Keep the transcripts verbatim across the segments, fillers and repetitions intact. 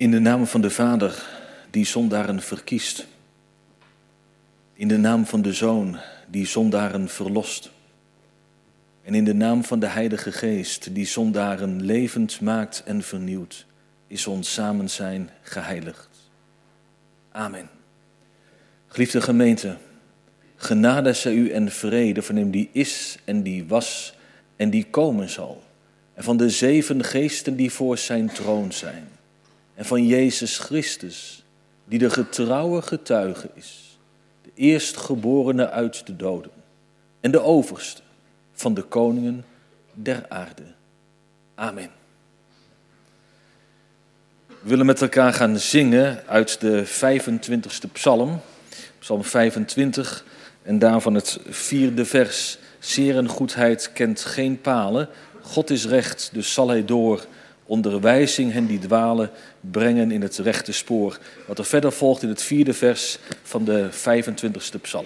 In de naam van de Vader, die zondaren verkiest. In de naam van de Zoon, die zondaren verlost. En in de naam van de Heilige Geest, die zondaren levend maakt en vernieuwt, is ons samenzijn geheiligd. Amen. Geliefde gemeente, genade zij u en vrede van hem die is en die was en die komen zal. En van de zeven geesten die voor zijn troon zijn. En van Jezus Christus, die de getrouwe getuige is. De eerstgeborene uit de doden. En de overste van de koningen der aarde. Amen. We willen met elkaar gaan zingen uit de vijfentwintigste psalm. Psalm vijfentwintig en daarvan het vierde vers. Zeer en goedheid kent geen palen. God is recht, dus zal hij door onderwijzing hen die dwalen brengen in het rechte spoor. Wat er verder volgt in het vierde vers van de vijfentwintigste psalm.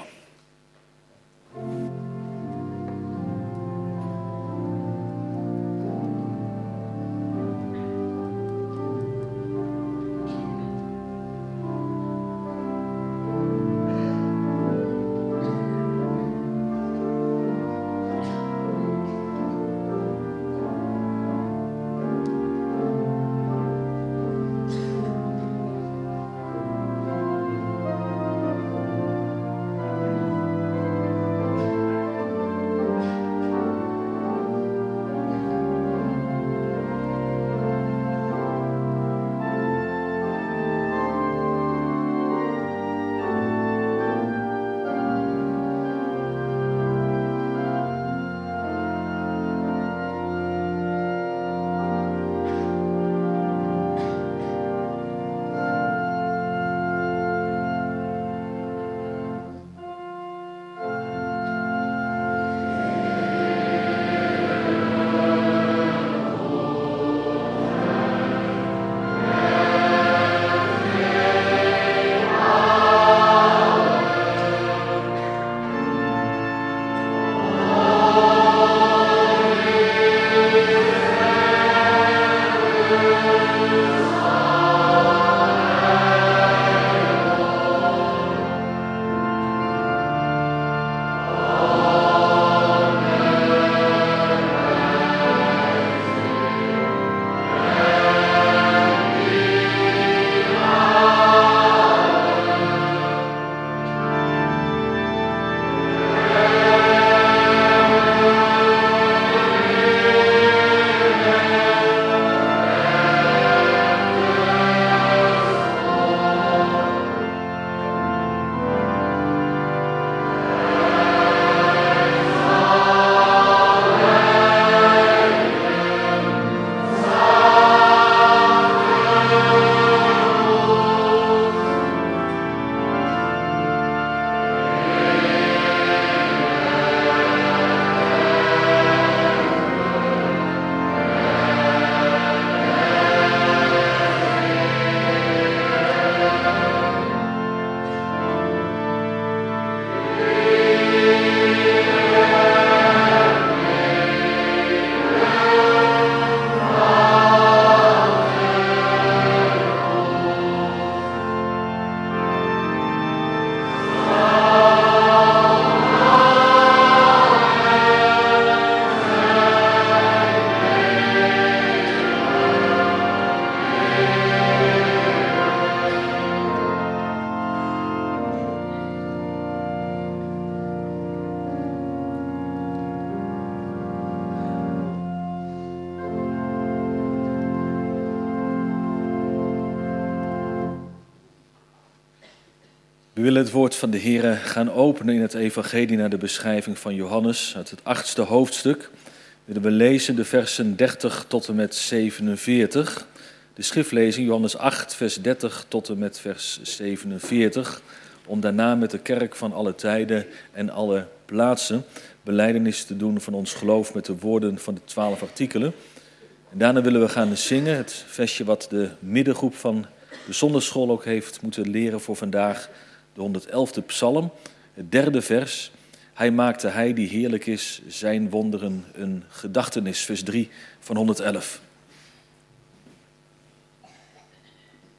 We willen het woord van de Heere gaan openen in het evangelie naar de beschrijving van Johannes uit het achtste hoofdstuk. Willen we lezen de versen dertig tot en met zevenenveertig. De schriftlezing Johannes acht vers dertig tot en met vers zevenenveertig. Om daarna met de kerk van alle tijden en alle plaatsen belijdenis te doen van ons geloof met de woorden van de twaalf artikelen. En daarna willen we gaan zingen, het versje wat de middengroep van de zonderschool ook heeft moeten leren voor vandaag. De honderd-elfde psalm, het derde vers. Hij maakte hij die heerlijk is, zijn wonderen een gedachtenis. Vers drie van honderd elf.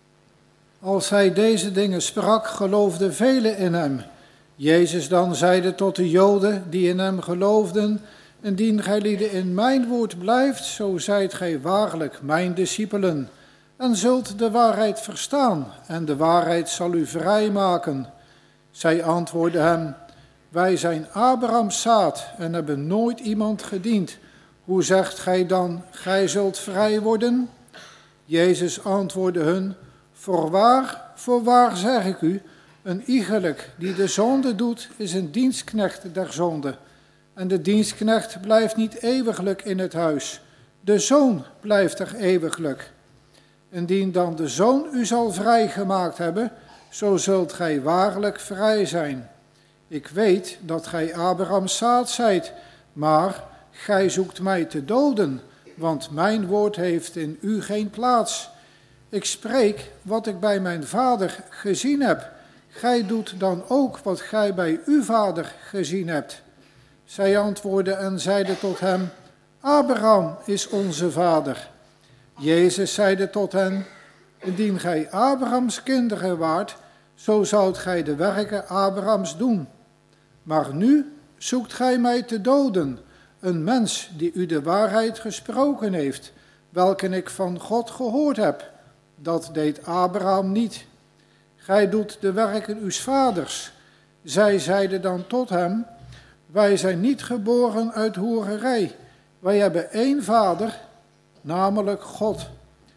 Als hij deze dingen sprak, geloofden velen in hem. Jezus dan zeide tot de Joden die in hem geloofden: indien gij lieden in mijn woord blijft, zo zijt gij waarlijk mijn discipelen, en zult de waarheid verstaan, en de waarheid zal u vrijmaken. Zij antwoordden hem: wij zijn Abrahams zaad en hebben nooit iemand gediend. Hoe zegt gij dan, gij zult vrij worden? Jezus antwoordde hun: voorwaar, voorwaar zeg ik u, een iegelijk die de zonde doet, is een dienstknecht der zonde. En de dienstknecht blijft niet eeuwiglijk in het huis. De zoon blijft er eeuwiglijk. Indien dan de zoon u zal vrijgemaakt hebben, zo zult gij waarlijk vrij zijn. Ik weet dat gij Abrahams zaad zijt, maar gij zoekt mij te doden, want mijn woord heeft in u geen plaats. Ik spreek wat ik bij mijn vader gezien heb. Gij doet dan ook wat gij bij uw vader gezien hebt. Zij antwoordden en zeiden tot hem: Abraham is onze vader. Jezus zeide tot hen: indien gij Abrahams kinderen waart, zo zoudt gij de werken Abrahams doen. Maar nu zoekt gij mij te doden, een mens die u de waarheid gesproken heeft, welke ik van God gehoord heb. Dat deed Abraham niet. Gij doet de werken uws vaders. Zij zeiden dan tot hem: wij zijn niet geboren uit hoererij. Wij hebben één vader, namelijk God.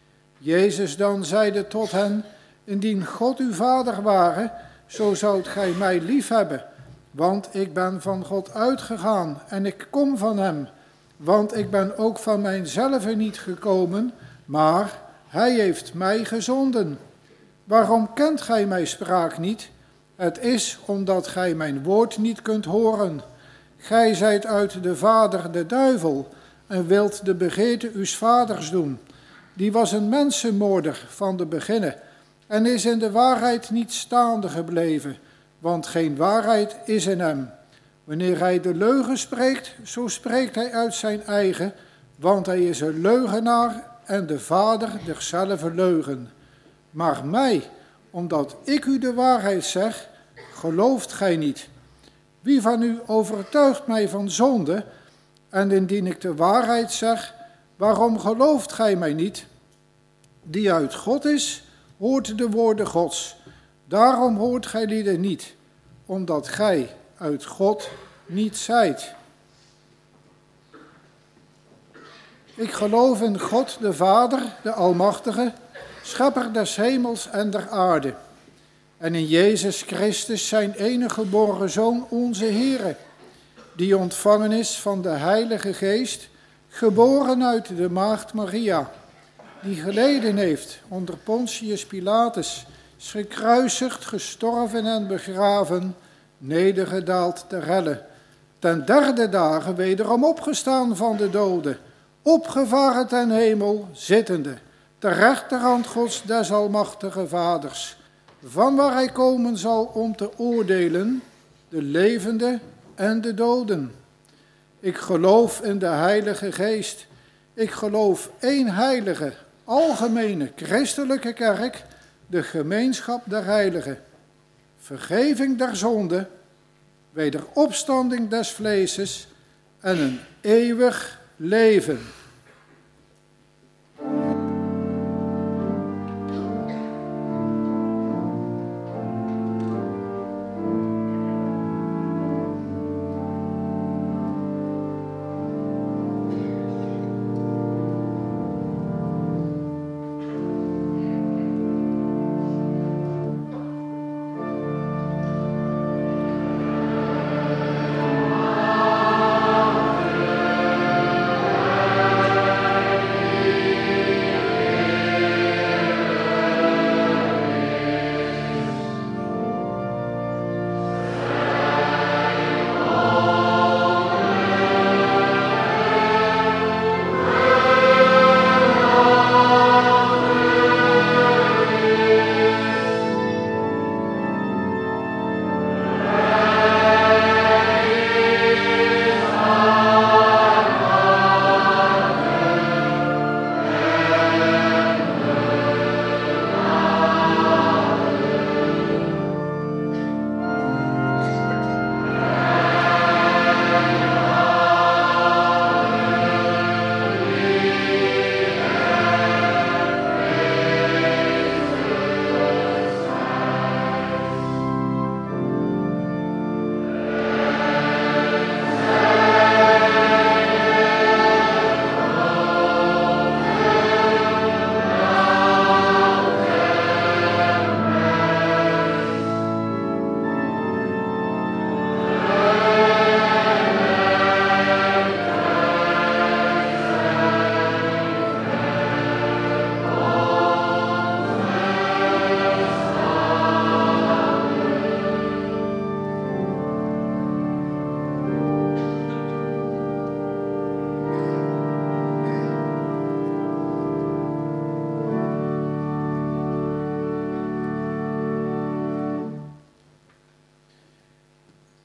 Jezus dan zeide tot hen: indien God uw vader ware, zo zoudt gij mij liefhebben. Want ik ben van God uitgegaan en ik kom van hem. Want ik ben ook van mijzelve niet gekomen, maar hij heeft mij gezonden. Waarom kent gij mijn spraak niet? Het is omdat gij mijn woord niet kunt horen. Gij zijt uit de vader de duivel en wilt de begeerte uws vaders doen. Die was een mensenmoorder van de beginnen en is in de waarheid niet staande gebleven, want geen waarheid is in hem. Wanneer hij de leugen spreekt, zo spreekt hij uit zijn eigen, want hij is een leugenaar en de vader derzelfde leugen. Maar mij, omdat ik u de waarheid zeg, gelooft gij niet. Wie van u overtuigt mij van zonde? En indien ik de waarheid zeg, waarom gelooft gij mij niet? Die uit God is, hoort de woorden Gods. Daarom hoort gij lieden niet, omdat gij uit God niet zijt. Ik geloof in God de Vader, de Almachtige, schepper des hemels en der aarde. En in Jezus Christus, zijn enige geboren Zoon, onze Heere, die ontvangen is van de Heilige Geest, geboren uit de maagd Maria, die geleden heeft onder Pontius Pilatus, is gekruisigd, gestorven en begraven, nedergedaald ter helle, ten derde dagen wederom opgestaan van de doden, opgevaren ten hemel, zittende, ter rechterhand Gods des almachtige Vaders, van waar hij komen zal om te oordelen, de levenden en de doden. Ik geloof in de Heilige Geest. Ik geloof één heilige, algemene, christelijke kerk, de gemeenschap der heiligen, vergeving der zonde, wederopstanding des vleeses en een eeuwig leven.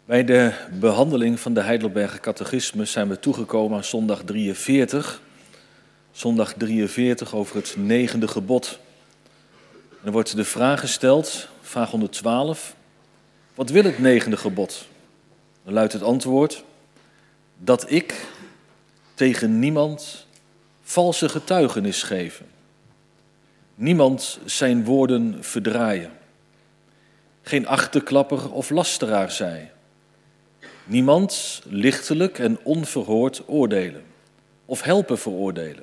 Bij de behandeling van de Heidelberger Catechismus zijn we toegekomen aan zondag drieënveertig. Zondag drieënveertig over het negende gebod. En er wordt de vraag gesteld, vraag honderdtwaalf, wat wil het negende gebod? Dan luidt het antwoord, dat ik tegen niemand valse getuigenis geven. Niemand zijn woorden verdraaien. Geen achterklapper of lasteraar zij. Niemand lichtelijk en onverhoord oordelen of helpen veroordelen.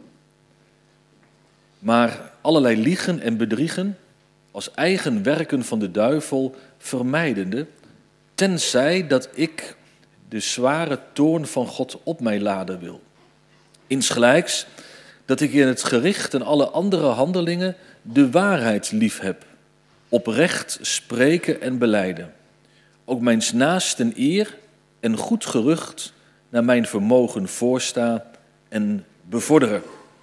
Maar allerlei liegen en bedriegen als eigen werken van de duivel vermijdende, tenzij dat ik de zware toorn van God op mij laden wil. Insgelijks dat ik in het gericht en alle andere handelingen de waarheid lief heb, oprecht spreken en belijden. Ook mijns naasten eer en goed gerucht naar mijn vermogen voorsta en bevorderen.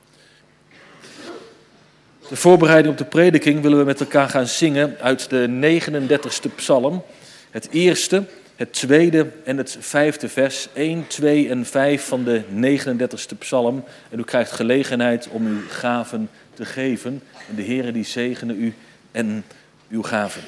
De voorbereiding op de prediking willen we met elkaar gaan zingen uit de negenendertigste psalm. Het eerste, het tweede en het vijfde vers, één, twee en vijf van de negenendertigste psalm. En u krijgt gelegenheid om uw gaven te geven. En de Heere die zegene u en uw gaven.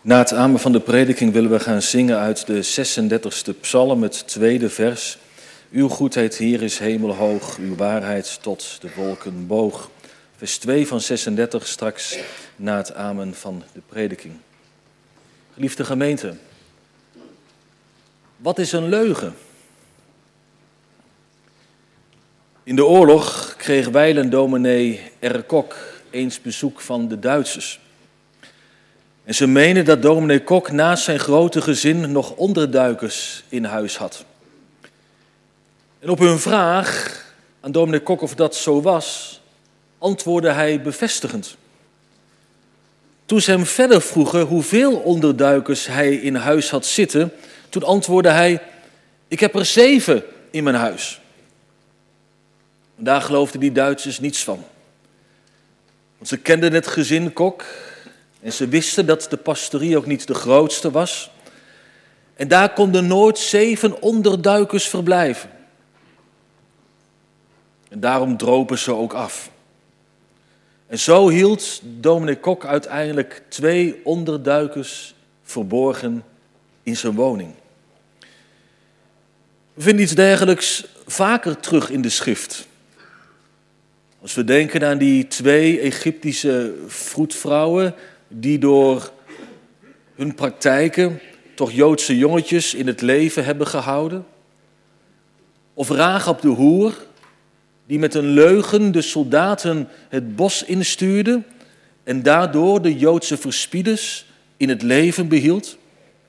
Na het amen van de prediking willen we gaan zingen uit de zesendertigste psalm, het tweede vers. Uw goedheid, Heer, is hemelhoog, uw waarheid tot de wolken boog. Vers twee van zesendertig straks na het amen van de prediking. Geliefde gemeente, wat is een leugen? In de oorlog kreeg wijlen dominee R. Kok eens bezoek van de Duitsers. En ze menen dat dominee Kok naast zijn grote gezin nog onderduikers in huis had. En op hun vraag aan dominee Kok of dat zo was, antwoordde hij bevestigend. Toen ze hem verder vroegen hoeveel onderduikers hij in huis had zitten, toen antwoordde hij, ik heb er zeven in mijn huis. En daar geloofden die Duitsers niets van. Want ze kenden het gezin Kok en ze wisten dat de pastorie ook niet de grootste was. En daar konden nooit zeven onderduikers verblijven. En daarom dropen ze ook af. En zo hield dominee Kok uiteindelijk twee onderduikers verborgen in zijn woning. We vinden iets dergelijks vaker terug in de schrift. Als we denken aan die twee Egyptische vroedvrouwen die door hun praktijken toch Joodse jongetjes in het leven hebben gehouden. Of Rahab de hoer, die met een leugen de soldaten het bos instuurde en daardoor de Joodse verspieders in het leven behield.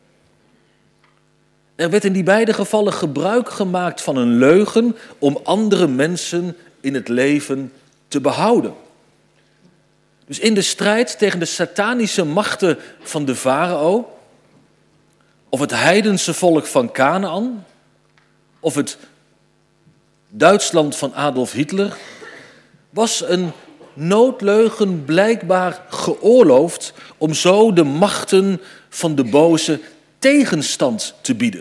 Er werd in die beide gevallen gebruik gemaakt van een leugen om andere mensen in het leven te behouden. Dus in de strijd tegen de satanische machten van de farao, of het heidense volk van Kanaan, of het Duitsland van Adolf Hitler, was een noodleugen blijkbaar geoorloofd om zo de machten van de boze tegenstand te bieden.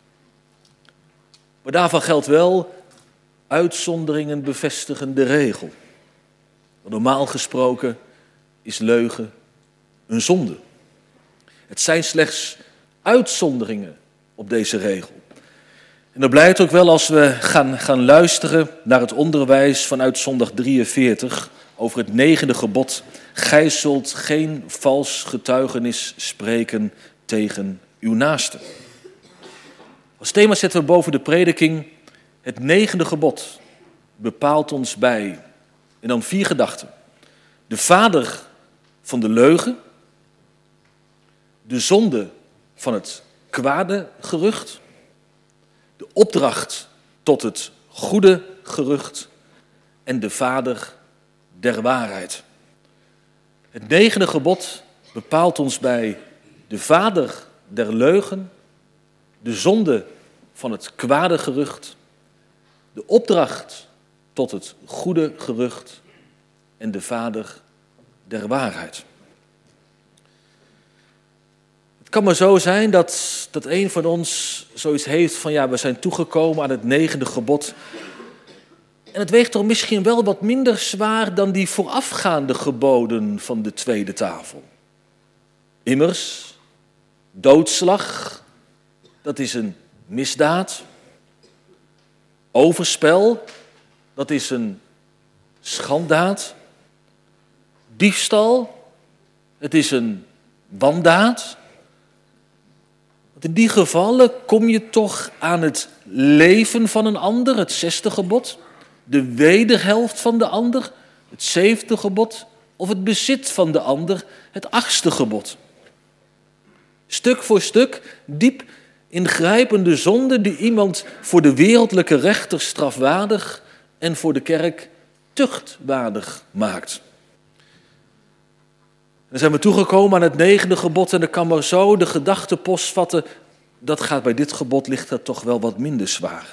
Maar daarvan geldt wel, uitzonderingen bevestigen de regel. Normaal gesproken is leugen een zonde. Het zijn slechts uitzonderingen op deze regel. En dat blijkt ook wel als we gaan, gaan luisteren naar het onderwijs vanuit zondag drieënveertig over het negende gebod. Gij zult geen vals getuigenis spreken tegen uw naaste. Als thema zetten we boven de prediking het negende gebod bepaalt ons bij. En dan vier gedachten. De vader van de leugen, de zonde van het kwade gerucht, de opdracht tot het goede gerucht en de vader der waarheid. Het negende gebod bepaalt ons bij de vader der leugen, de zonde van het kwade gerucht, de opdracht tot het goede gerucht en de vader der waarheid. Het kan maar zo zijn dat, dat een van ons zoiets heeft van ja, we zijn toegekomen aan het negende gebod. En het weegt toch misschien wel wat minder zwaar dan die voorafgaande geboden van de tweede tafel. Immers, doodslag, dat is een misdaad. Overspel, dat is een schanddaad. Diefstal, het is een wandaad. Want in die gevallen kom je toch aan het leven van een ander, het zesde gebod. De wederhelft van de ander, het zevende gebod. Of het bezit van de ander, het achtste gebod. Stuk voor stuk, diep ingrijpende zonde die iemand voor de wereldlijke rechter strafwaardig en voor de kerk tuchtwaardig maakt. Dan zijn we toegekomen aan het negende gebod en dan kan maar zo de gedachte postvatten, dat gaat bij dit gebod, ligt dat toch wel wat minder zwaar.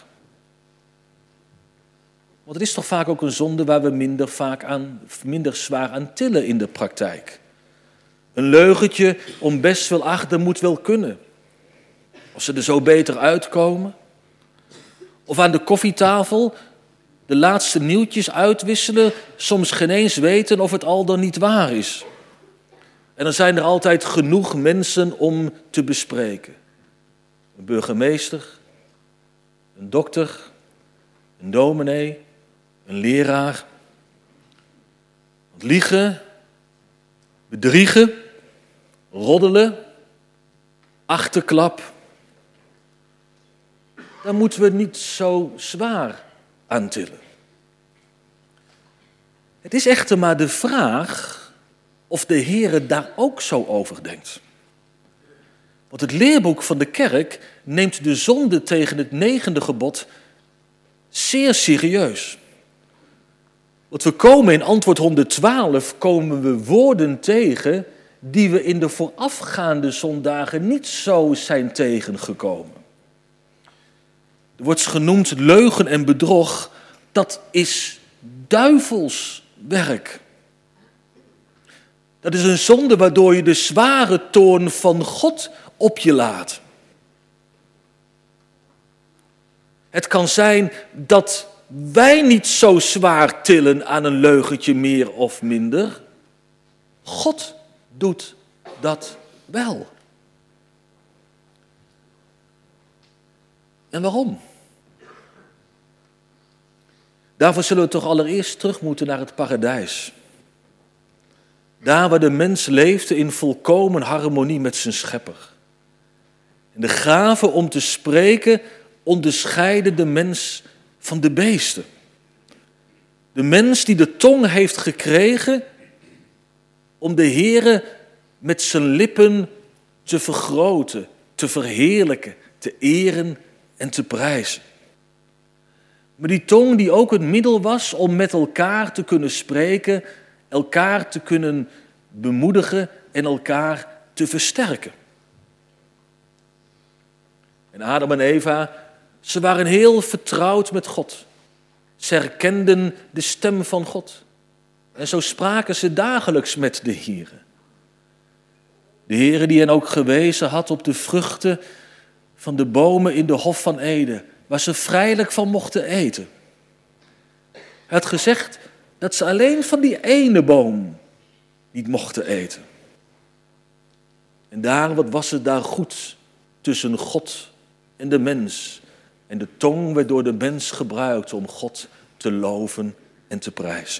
Want het is toch vaak ook een zonde waar we minder, vaak aan, minder zwaar aan tillen in de praktijk. Een leugentje om best wel ach, dat moet wel kunnen. Als ze er zo beter uitkomen. Of aan de koffietafel de laatste nieuwtjes uitwisselen, soms geen eens weten of het al dan niet waar is. En dan zijn er altijd genoeg mensen om te bespreken. Een burgemeester, een dokter, een dominee, een leraar. Want liegen, bedriegen, roddelen, achterklap, daar moeten we niet zo zwaar aan tillen. Het is echter maar de vraag of de Heere daar ook zo over denkt. Want het leerboek van de kerk neemt de zonde tegen het negende gebod zeer serieus. Want we komen in antwoord honderdtwaalf, komen we woorden tegen die we in de voorafgaande zondagen niet zo zijn tegengekomen. Er wordt genoemd leugen en bedrog, dat is duivels werk. Dat is een zonde waardoor je de zware toorn van God op je laat. Het kan zijn dat wij niet zo zwaar tillen aan een leugentje meer of minder. God doet dat wel. En waarom? Daarvoor zullen we toch allereerst terug moeten naar het paradijs. Daar waar de mens leefde in volkomen harmonie met zijn schepper. En de gave om te spreken onderscheidde de mens van de beesten. De mens die de tong heeft gekregen om de Heere met zijn lippen te vergroten, te verheerlijken, te eren en te prijzen. Maar die tong die ook het middel was om met elkaar te kunnen spreken, elkaar te kunnen bemoedigen en elkaar te versterken. En Adam en Eva, ze waren heel vertrouwd met God. Ze herkenden de stem van God. En zo spraken ze dagelijks met de Heere. De Heere die hen ook gewezen had op de vruchten van de bomen in de Hof van Eden, waar ze vrijelijk van mochten eten. Hij had gezegd dat ze alleen van die ene boom niet mochten eten. En daar, wat was het daar goed tussen God en de mens. En de tong werd door de mens gebruikt om God te loven en te prijzen.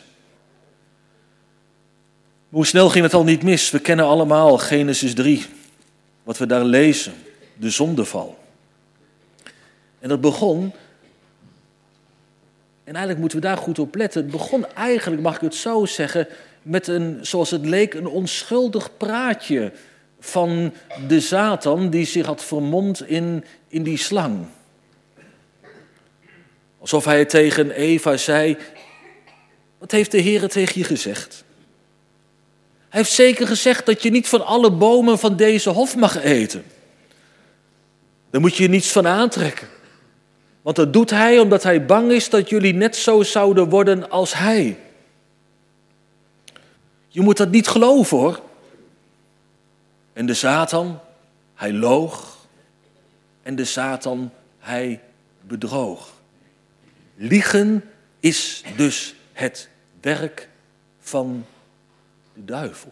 Hoe snel ging het al niet mis? We kennen allemaal Genesis drie, wat we daar lezen, de zondeval. En dat begon, en eigenlijk moeten we daar goed op letten, het begon eigenlijk, mag ik het zo zeggen, met een, zoals het leek, een onschuldig praatje van de Satan die zich had vermomd in, in die slang. Alsof hij tegen Eva zei, wat heeft de Heere tegen je gezegd? Hij heeft zeker gezegd dat je niet van alle bomen van deze hof mag eten. Daar moet je je niets van aantrekken. Want dat doet hij omdat hij bang is dat jullie net zo zouden worden als hij. Je moet dat niet geloven hoor. En de Satan, hij loog. En de Satan, hij bedroog. Liegen is dus het werk van de duivel.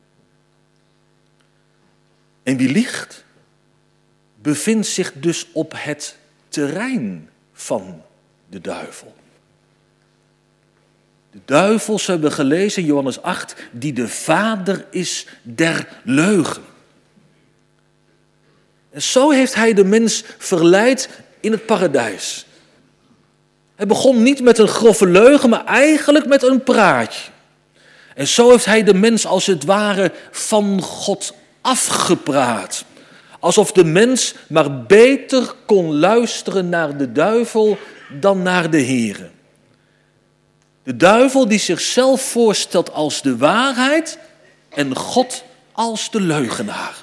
En wie liegt, bevindt zich dus op het terrein van de duivel. De duivel, zo hebben we gelezen in Johannes acht, die de vader is der leugen. En zo heeft hij de mens verleid in het paradijs. Hij begon niet met een grove leugen, maar eigenlijk met een praatje. En zo heeft hij de mens als het ware van God afgepraat. Alsof de mens maar beter kon luisteren naar de duivel dan naar de Heere. De duivel die zichzelf voorstelt als de waarheid en God als de leugenaar.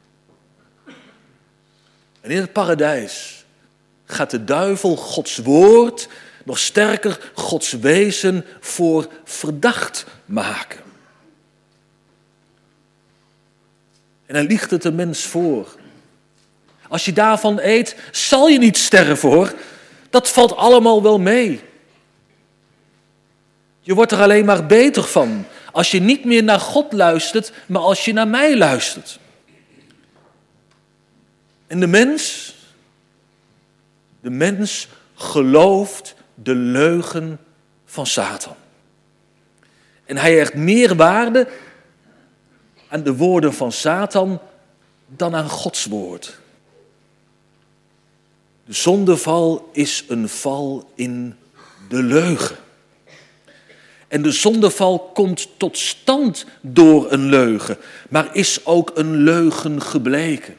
En in het paradijs gaat de duivel Gods woord, nog sterker Gods wezen, voor verdacht maken. En hij liegt het de mens voor. Als je daarvan eet, zal je niet sterven hoor. Dat valt allemaal wel mee. Je wordt er alleen maar beter van. Als je niet meer naar God luistert, maar als je naar mij luistert. En de mens, de mens gelooft de leugen van Satan. En hij hecht meer waarde aan de woorden van Satan dan aan Gods woord. De zondeval is een val in de leugen. En de zondeval komt tot stand door een leugen, maar is ook een leugen gebleken.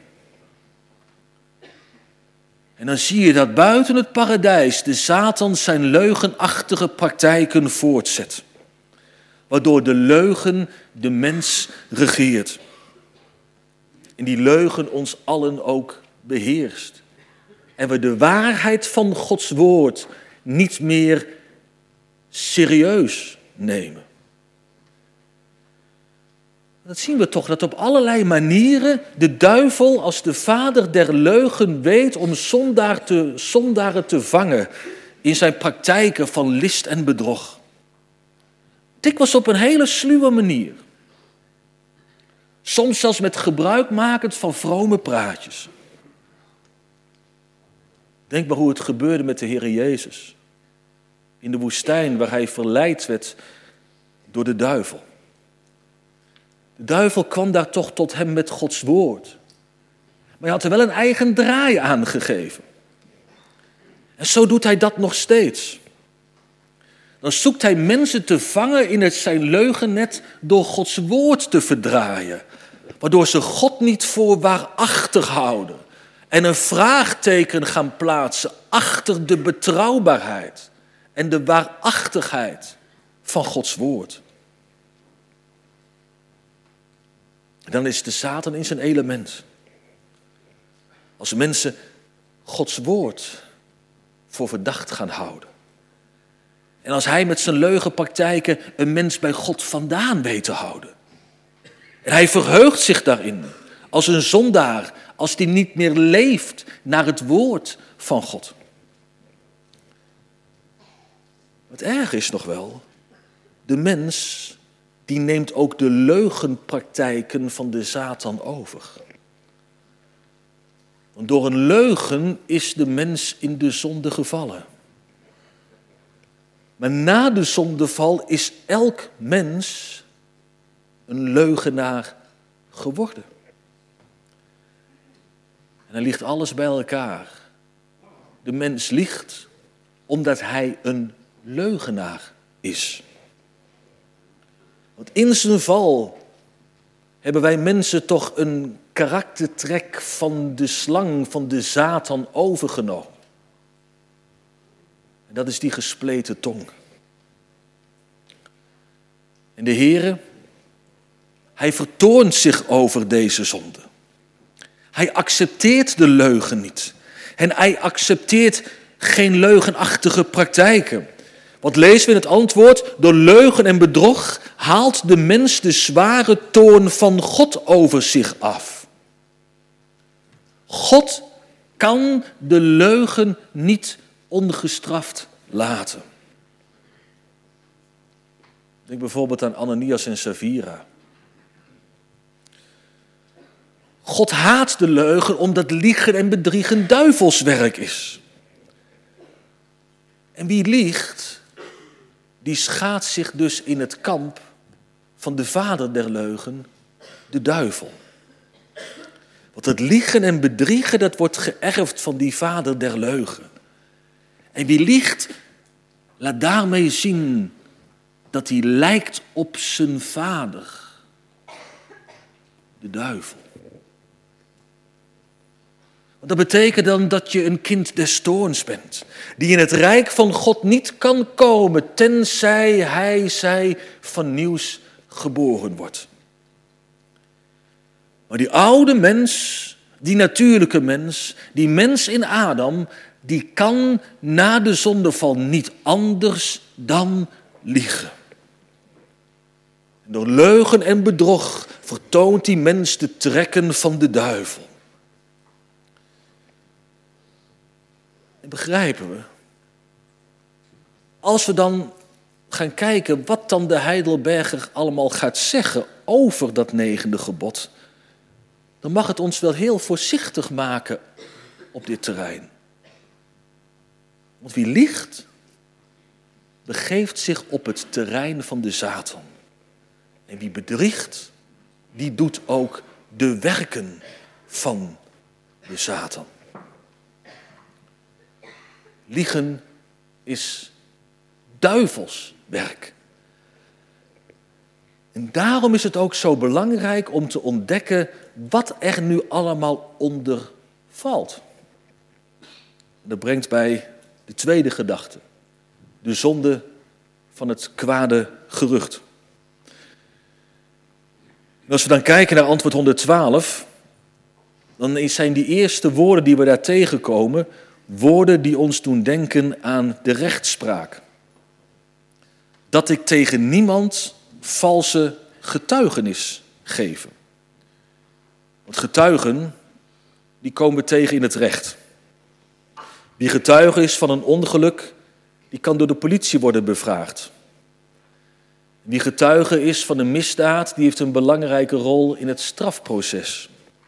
En dan zie je dat buiten het paradijs de Satan zijn leugenachtige praktijken voortzet. Waardoor de leugen de mens regeert. En die leugen ons allen ook beheerst. En we de waarheid van Gods woord niet meer serieus nemen. Dat zien we toch, dat op allerlei manieren de duivel als de vader der leugen weet om zondaar te, zondaren te vangen in zijn praktijken van list en bedrog. Dikwijls op een hele sluwe manier. Soms zelfs met gebruikmakend van vrome praatjes. Denk maar hoe het gebeurde met de Heere Jezus. In de woestijn waar hij verleid werd door de duivel. De duivel kwam daar toch tot hem met Gods woord. Maar hij had er wel een eigen draai aan gegeven. En zo doet hij dat nog steeds. Dan zoekt hij mensen te vangen in het zijn leugennet door Gods woord te verdraaien. Waardoor ze God niet voor waarachtig houden. En een vraagteken gaan plaatsen achter de betrouwbaarheid en de waarachtigheid van Gods woord. En dan is de Satan in zijn element. Als mensen Gods woord voor verdacht gaan houden. En als hij met zijn leugenpraktijken een mens bij God vandaan weet te houden. En hij verheugt zich daarin als een zondaar, als die niet meer leeft naar het woord van God. Wat erg is nog wel, de mens die neemt ook de leugenpraktijken van de Satan over. Want door een leugen is de mens in de zonde gevallen. Maar na de zondeval is elk mens een leugenaar geworden. En dan ligt alles bij elkaar. De mens liegt omdat hij een leugenaar is. Want in zijn val hebben wij mensen toch een karaktertrek van de slang, van de Satan overgenomen. En dat is die gespleten tong. En de Heere, hij vertoornt zich over deze zonde. Hij accepteert de leugen niet. En hij accepteert geen leugenachtige praktijken. Wat lezen we in het antwoord? Door leugen en bedrog haalt de mens de zware toorn van God over zich af. God kan de leugen niet ongestraft laten. Denk bijvoorbeeld aan Ananias en Safira. God haat de leugen omdat liegen en bedriegen duivelswerk is. En wie liegt, die schaadt zich dus in het kamp van de vader der leugen, de duivel. Want het liegen en bedriegen, dat wordt geërfd van die vader der leugen. En wie liegt, laat daarmee zien dat hij lijkt op zijn vader, de duivel. Dat betekent dan dat je een kind des toorns bent, die in het rijk van God niet kan komen, tenzij hij, zij van nieuws geboren wordt. Maar die oude mens, die natuurlijke mens, die mens in Adam, die kan na de zondeval niet anders dan liegen. En door leugen en bedrog vertoont die mens de trekken van de duivel. En begrijpen we, als we dan gaan kijken wat dan de Heidelberger allemaal gaat zeggen over dat negende gebod, dan mag het ons wel heel voorzichtig maken op dit terrein. Want wie liegt, begeeft zich op het terrein van de Satan. En wie bedriegt, die doet ook de werken van de Satan. Liegen is duivels werk. En daarom is het ook zo belangrijk om te ontdekken wat er nu allemaal onder valt. Dat brengt bij de tweede gedachte. De zonde van het kwade gerucht. En als we dan kijken naar antwoord honderdtwaalf, dan zijn die eerste woorden die we daar tegenkomen, woorden die ons doen denken aan de rechtspraak. Dat ik tegen niemand valse getuigenis geef. Want getuigen, die komen we tegen in het recht. Wie getuige is van een ongeluk, die kan door de politie worden bevraagd. Wie getuige is van een misdaad, die heeft een belangrijke rol in het strafproces.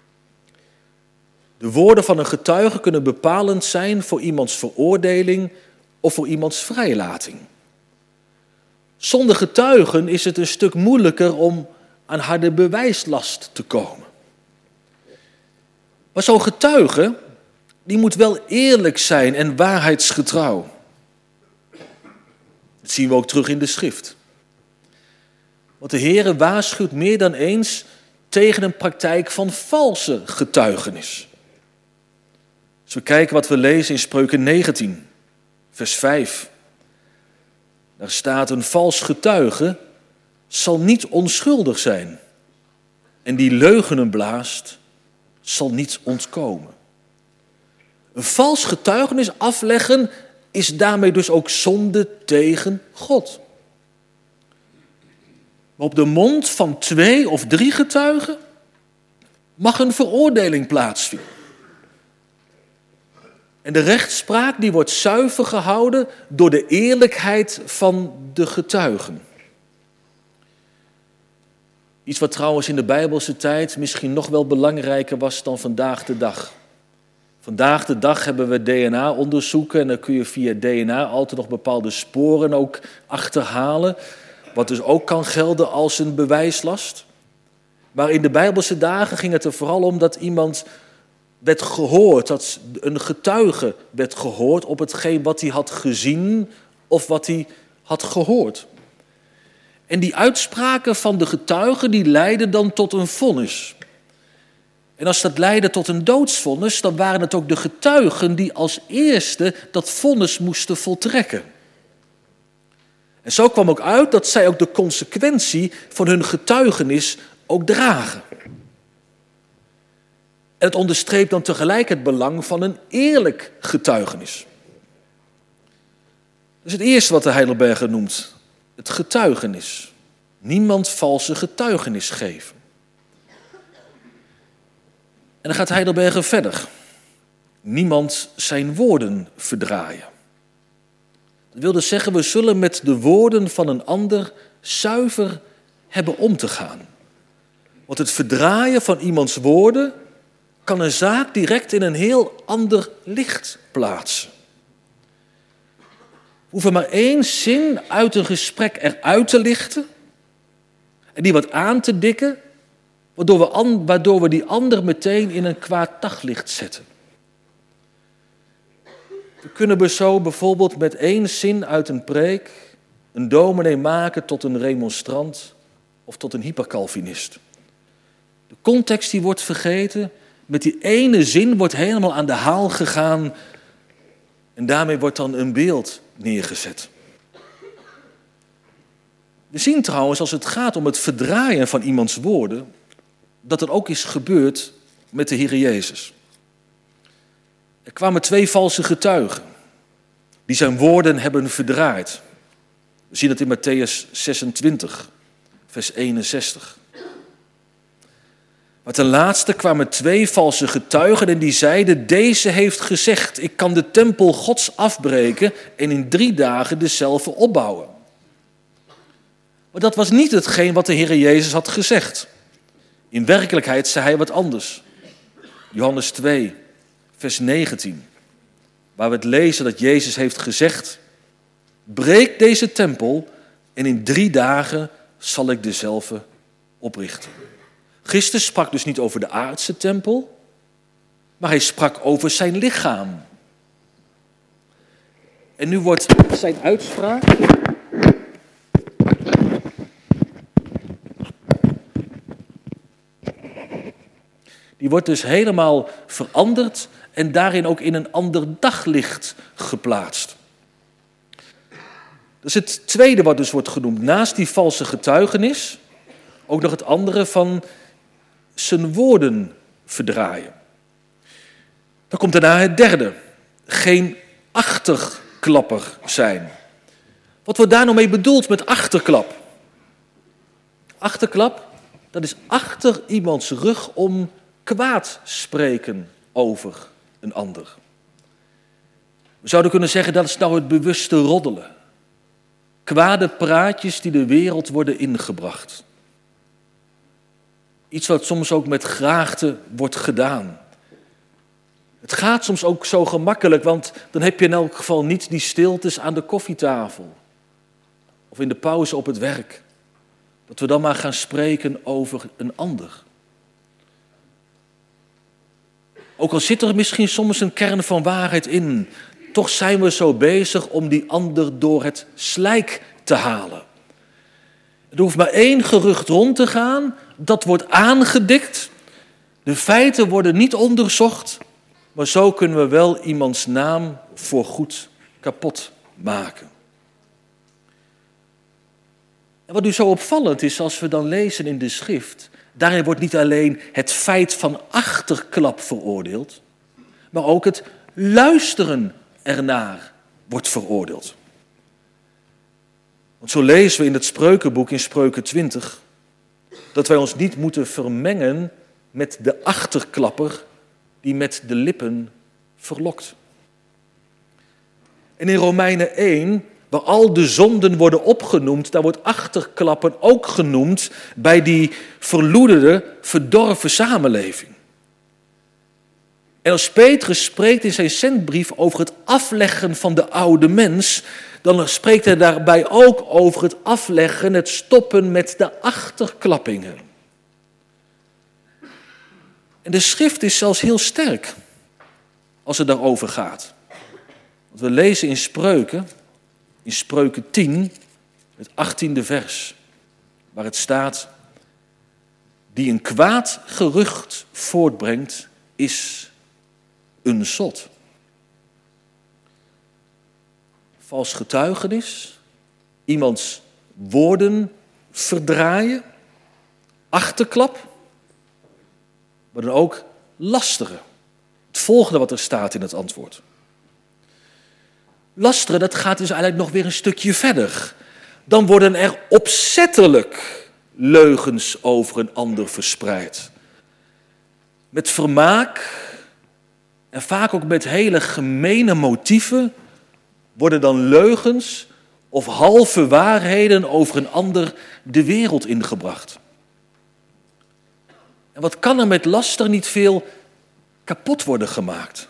De woorden van een getuige kunnen bepalend zijn voor iemands veroordeling of voor iemands vrijlating. Zonder getuigen is het een stuk moeilijker om aan harde bewijslast te komen. Maar zo'n getuige, die moet wel eerlijk zijn en waarheidsgetrouw. Dat zien we ook terug in de schrift. Want de Heere waarschuwt meer dan eens tegen een praktijk van valse getuigenis. Als we kijken wat we lezen in Spreuken negentien, vers vijf. Daar staat: een vals getuige zal niet onschuldig zijn. En die leugenen blaast, zal niet ontkomen. Een vals getuigenis afleggen is daarmee dus ook zonde tegen God. Maar op de mond van twee of drie getuigen mag een veroordeling plaatsvinden. En de rechtspraak die wordt zuiver gehouden door de eerlijkheid van de getuigen. Iets wat trouwens in de Bijbelse tijd misschien nog wel belangrijker was dan vandaag de dag. Vandaag de dag hebben we D N A-onderzoeken en dan kun je via D N A altijd nog bepaalde sporen ook achterhalen. Wat dus ook kan gelden als een bewijslast. Maar in de Bijbelse dagen ging het er vooral om dat iemand werd gehoord, dat een getuige werd gehoord op hetgeen wat hij had gezien of wat hij had gehoord. En die uitspraken van de getuigen die leidden dan tot een vonnis. En als dat leidde tot een doodsvonnis, dan waren het ook de getuigen die als eerste dat vonnis moesten voltrekken. En zo kwam ook uit dat zij ook de consequentie van hun getuigenis ook dragen. En het onderstreept dan tegelijk het belang van een eerlijk getuigenis. Dat is het eerste wat de Heidelberger noemt, het getuigenis. Niemand valse getuigenis geven. En dan gaat Heidelberger verder. Niemand zijn woorden verdraaien. Dat wil dus zeggen, we zullen met de woorden van een ander zuiver hebben om te gaan. Want het verdraaien van iemands woorden kan een zaak direct in een heel ander licht plaatsen. We hoeven maar één zin uit een gesprek eruit te lichten en die wat aan te dikken, waardoor we, an, waardoor we die ander meteen in een kwaad daglicht zetten. We kunnen zo bijvoorbeeld met één zin uit een preek een dominee maken tot een remonstrant of tot een hypercalvinist. De context die wordt vergeten, met die ene zin wordt helemaal aan de haal gegaan en daarmee wordt dan een beeld neergezet. We zien trouwens, als het gaat om het verdraaien van iemands woorden, dat er ook is gebeurd met de Heer Jezus. Er kwamen twee valse getuigen die zijn woorden hebben verdraaid. We zien het in Mattheüs zesentwintig, vers eenenzestig. Maar ten laatste kwamen twee valse getuigen en die zeiden: deze heeft gezegd, ik kan de tempel Gods afbreken en in drie dagen dezelfde opbouwen. Maar dat was niet hetgeen wat de Heer Jezus had gezegd. In werkelijkheid zei hij wat anders. Johannes twee, vers negentien. Waar we het lezen dat Jezus heeft gezegd: breek deze tempel en in drie dagen zal ik dezelfde oprichten. Christus sprak dus niet over de aardse tempel, maar hij sprak over zijn lichaam. En nu wordt zijn uitspraak die wordt dus helemaal veranderd en daarin ook in een ander daglicht geplaatst. Dat is het tweede wat dus wordt genoemd. Naast die valse getuigenis ook nog het andere van zijn woorden verdraaien. Dan komt daarna het derde. Geen achterklapper zijn. Wat wordt daar nou mee bedoeld met achterklap? Achterklap, dat is achter iemands rug om kwaad spreken over een ander. We zouden kunnen zeggen dat is nou het bewuste roddelen. Kwade praatjes die de wereld worden ingebracht. Iets wat soms ook met graagte wordt gedaan. Het gaat soms ook zo gemakkelijk, want dan heb je in elk geval niet die stiltes aan de koffietafel. Of in de pauze op het werk. Dat we dan maar gaan spreken over een ander. Ook al zit er misschien soms een kern van waarheid in, toch zijn we zo bezig om die ander door het slijk te halen. Er hoeft maar één gerucht rond te gaan, dat wordt aangedikt. De feiten worden niet onderzocht, maar zo kunnen we wel iemands naam voorgoed kapot maken. En wat nu zo opvallend is als we dan lezen in de schrift, daarin wordt niet alleen het feit van achterklap veroordeeld, maar ook het luisteren ernaar wordt veroordeeld. Want zo lezen we in het Spreukenboek in Spreuken twintig, dat wij ons niet moeten vermengen met de achterklapper die met de lippen verlokt. En in Romeinen één, waar al de zonden worden opgenoemd, daar wordt achterklappen ook genoemd bij die verloederde, verdorven samenleving. En als Petrus spreekt in zijn zendbrief over het afleggen van de oude mens, dan spreekt hij daarbij ook over het afleggen, het stoppen met de achterklappingen. En de schrift is zelfs heel sterk als het daarover gaat. Want we lezen in Spreuken, in Spreuken tien, het achttiende vers, waar het staat: die een kwaad gerucht voortbrengt, is een zot. Vals getuigenis, iemands woorden verdraaien, achterklap, maar dan ook lasteren. Het volgende wat er staat in het antwoord. Lasteren, dat gaat dus eigenlijk nog weer een stukje verder. Dan worden er opzettelijk leugens over een ander verspreid. Met vermaak en vaak ook met hele gemene motieven worden dan leugens of halve waarheden over een ander de wereld ingebracht. En wat kan er met laster niet veel kapot worden gemaakt?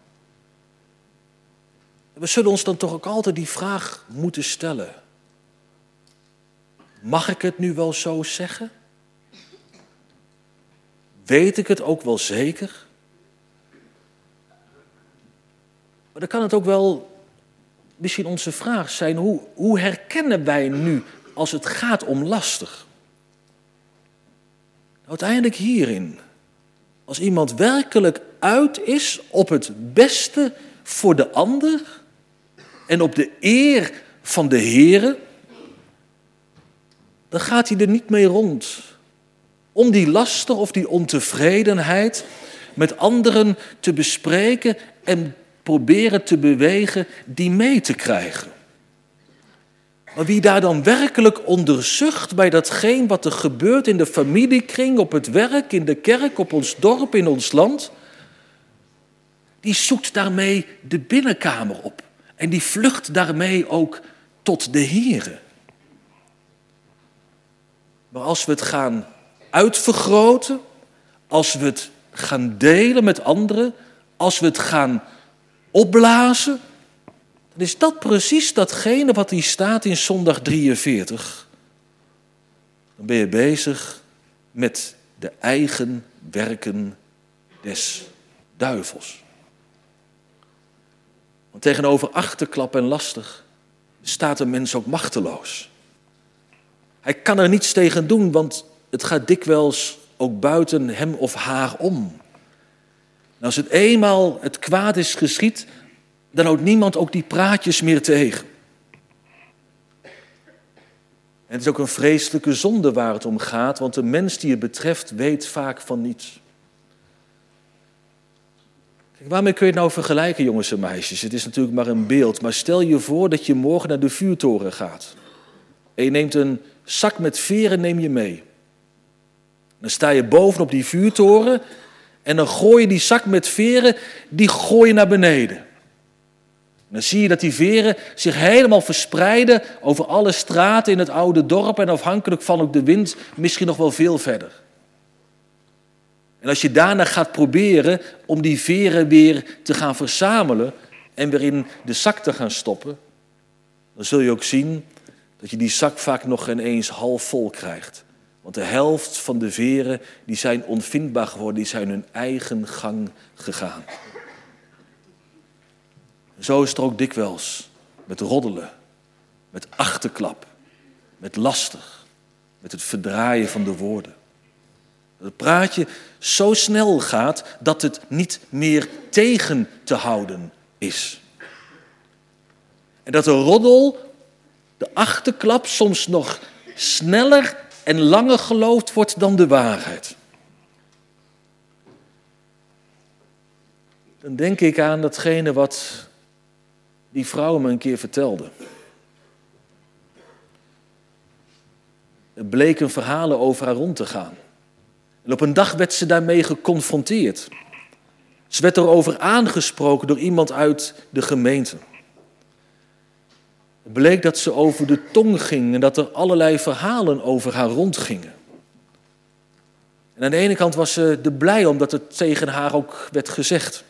We zullen ons dan toch ook altijd die vraag moeten stellen: mag ik het nu wel zo zeggen? Weet ik het ook wel zeker? Maar dan kan het ook wel misschien onze vraag zijn: hoe, hoe herkennen wij nu als het gaat om laster? Nou, uiteindelijk hierin. Als iemand werkelijk uit is op het beste voor de ander en op de eer van de Heere, dan gaat hij er niet mee rond om die laster of die ontevredenheid met anderen te bespreken en proberen te bewegen die mee te krijgen. Maar wie daar dan werkelijk onder zucht bij datgene wat er gebeurt in de familiekring, op het werk, in de kerk, op ons dorp, in ons land, die zoekt daarmee de binnenkamer op. En die vlucht daarmee ook tot de Heere. Maar als we het gaan uitvergroten, als we het gaan delen met anderen, als we het gaan opblazen, dan is dat precies datgene wat hier staat in zondag drieënveertig. Dan ben je bezig met de eigen werken des duivels. Want tegenover achterklap en lastig staat een mens ook machteloos. Hij kan er niets tegen doen, want het gaat dikwijls ook buiten hem of haar om. En als het eenmaal het kwaad is geschied, dan houdt niemand ook die praatjes meer tegen. En het is ook een vreselijke zonde waar het om gaat, want de mens die het betreft weet vaak van niets. Kijk, waarmee kun je het nou vergelijken, jongens en meisjes? Het is natuurlijk maar een beeld, maar stel je voor dat je morgen naar de vuurtoren gaat. En je neemt een zak met veren neem je mee. Dan sta je bovenop die vuurtoren en dan gooi je die zak met veren, die gooi je naar beneden. En dan zie je dat die veren zich helemaal verspreiden over alle straten in het oude dorp en afhankelijk van ook de wind misschien nog wel veel verder. En als je daarna gaat proberen om die veren weer te gaan verzamelen en weer in de zak te gaan stoppen, dan zul je ook zien dat je die zak vaak nog ineens half vol krijgt. Want de helft van de veren die zijn onvindbaar geworden, die zijn hun eigen gang gegaan. En zo is het er ook dikwijls met roddelen, met achterklap, met lastig, met het verdraaien van de woorden. Dat het praatje zo snel gaat dat het niet meer tegen te houden is. En dat de roddel, de achterklap soms nog sneller en langer geloofd wordt dan de waarheid. Dan denk ik aan datgene wat die vrouw me een keer vertelde. Er bleken verhalen over haar rond te gaan. En op een dag werd ze daarmee geconfronteerd. Ze werd erover aangesproken door iemand uit de gemeente. Het bleek dat ze over de tong ging en dat er allerlei verhalen over haar rondgingen. En aan de ene kant was ze er blij om dat het tegen haar ook werd gezegd.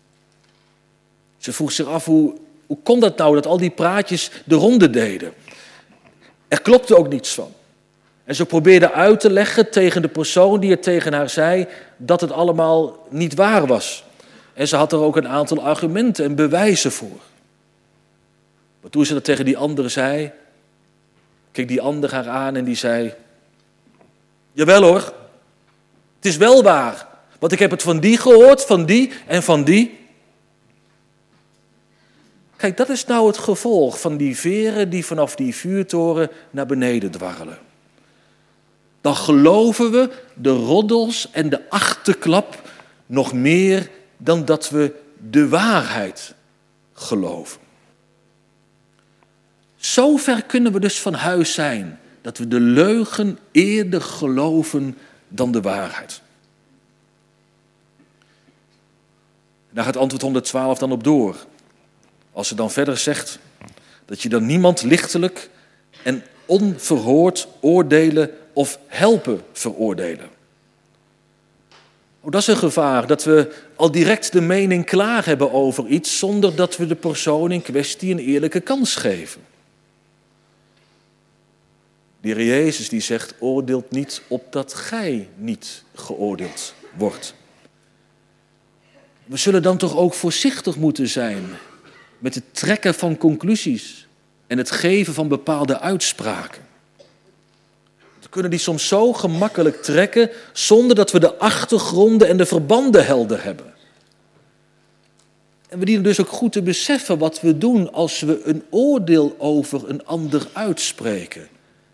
Ze vroeg zich af, hoe, hoe kon dat nou dat al die praatjes de ronde deden? Er klopte ook niets van. En ze probeerde uit te leggen tegen de persoon die het tegen haar zei dat het allemaal niet waar was. En ze had er ook een aantal argumenten en bewijzen voor. Maar toen ze dat tegen die andere zei, keek die ander haar aan en die zei, jawel hoor, het is wel waar. Want ik heb het van die gehoord, van die en van die. Kijk, dat is nou het gevolg van die veren die vanaf die vuurtoren naar beneden dwarrelen. Dan geloven we de roddels en de achterklap nog meer dan dat we de waarheid geloven. Zover kunnen we dus van huis zijn, dat we de leugen eerder geloven dan de waarheid. Daar gaat antwoord honderdtwaalf dan op door. Als ze dan verder zegt dat je dan niemand lichtelijk en onverhoord oordelen of helpen veroordelen. Oh, dat is een gevaar, dat we al direct de mening klaar hebben over iets zonder dat we de persoon in kwestie een eerlijke kans geven. De Heer Jezus die zegt, oordeelt niet opdat gij niet geoordeeld wordt. We zullen dan toch ook voorzichtig moeten zijn met het trekken van conclusies en het geven van bepaalde uitspraken. We kunnen die soms zo gemakkelijk trekken zonder dat we de achtergronden en de verbanden helder hebben. En we dienen dus ook goed te beseffen wat we doen als we een oordeel over een ander uitspreken.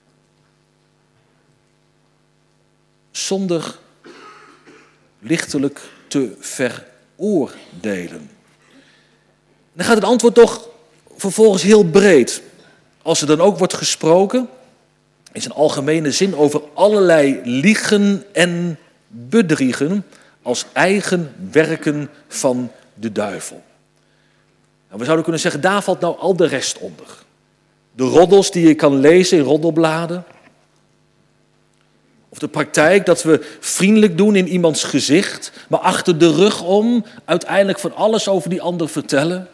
Zonder lichtelijk te veroordelen. Dan gaat het antwoord toch vervolgens heel breed. Als er dan ook wordt gesproken, in zijn algemene zin, over allerlei liegen en bedriegen als eigen werken van de duivel. Nou, we zouden kunnen zeggen, daar valt nou al de rest onder. De roddels die je kan lezen in roddelbladen. Of de praktijk dat we vriendelijk doen in iemands gezicht, maar achter de rug om uiteindelijk van alles over die ander vertellen.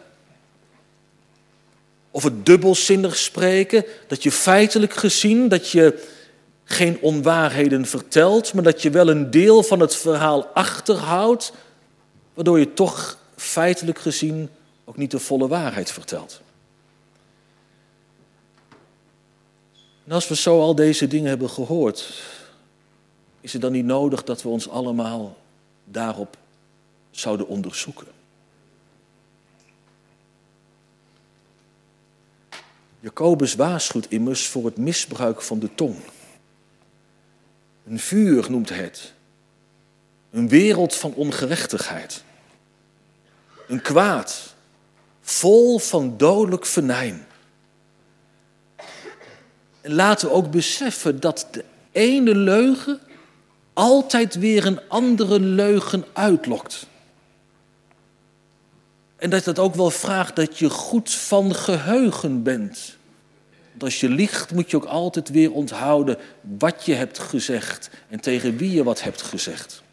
Of het dubbelzinnig spreken, dat je feitelijk gezien, dat je geen onwaarheden vertelt, maar dat je wel een deel van het verhaal achterhoudt, waardoor je toch feitelijk gezien ook niet de volle waarheid vertelt. En als we zo al deze dingen hebben gehoord, is het dan niet nodig dat we ons allemaal daarop zouden onderzoeken? Jacobus waarschuwt immers voor het misbruik van de tong. Een vuur noemt hij het. Een wereld van ongerechtigheid. Een kwaad, vol van dodelijk venijn. En laten we ook beseffen dat de ene leugen altijd weer een andere leugen uitlokt. En dat het ook wel vraagt dat je goed van geheugen bent. Want als je liegt moet je ook altijd weer onthouden wat je hebt gezegd en tegen wie je wat hebt gezegd.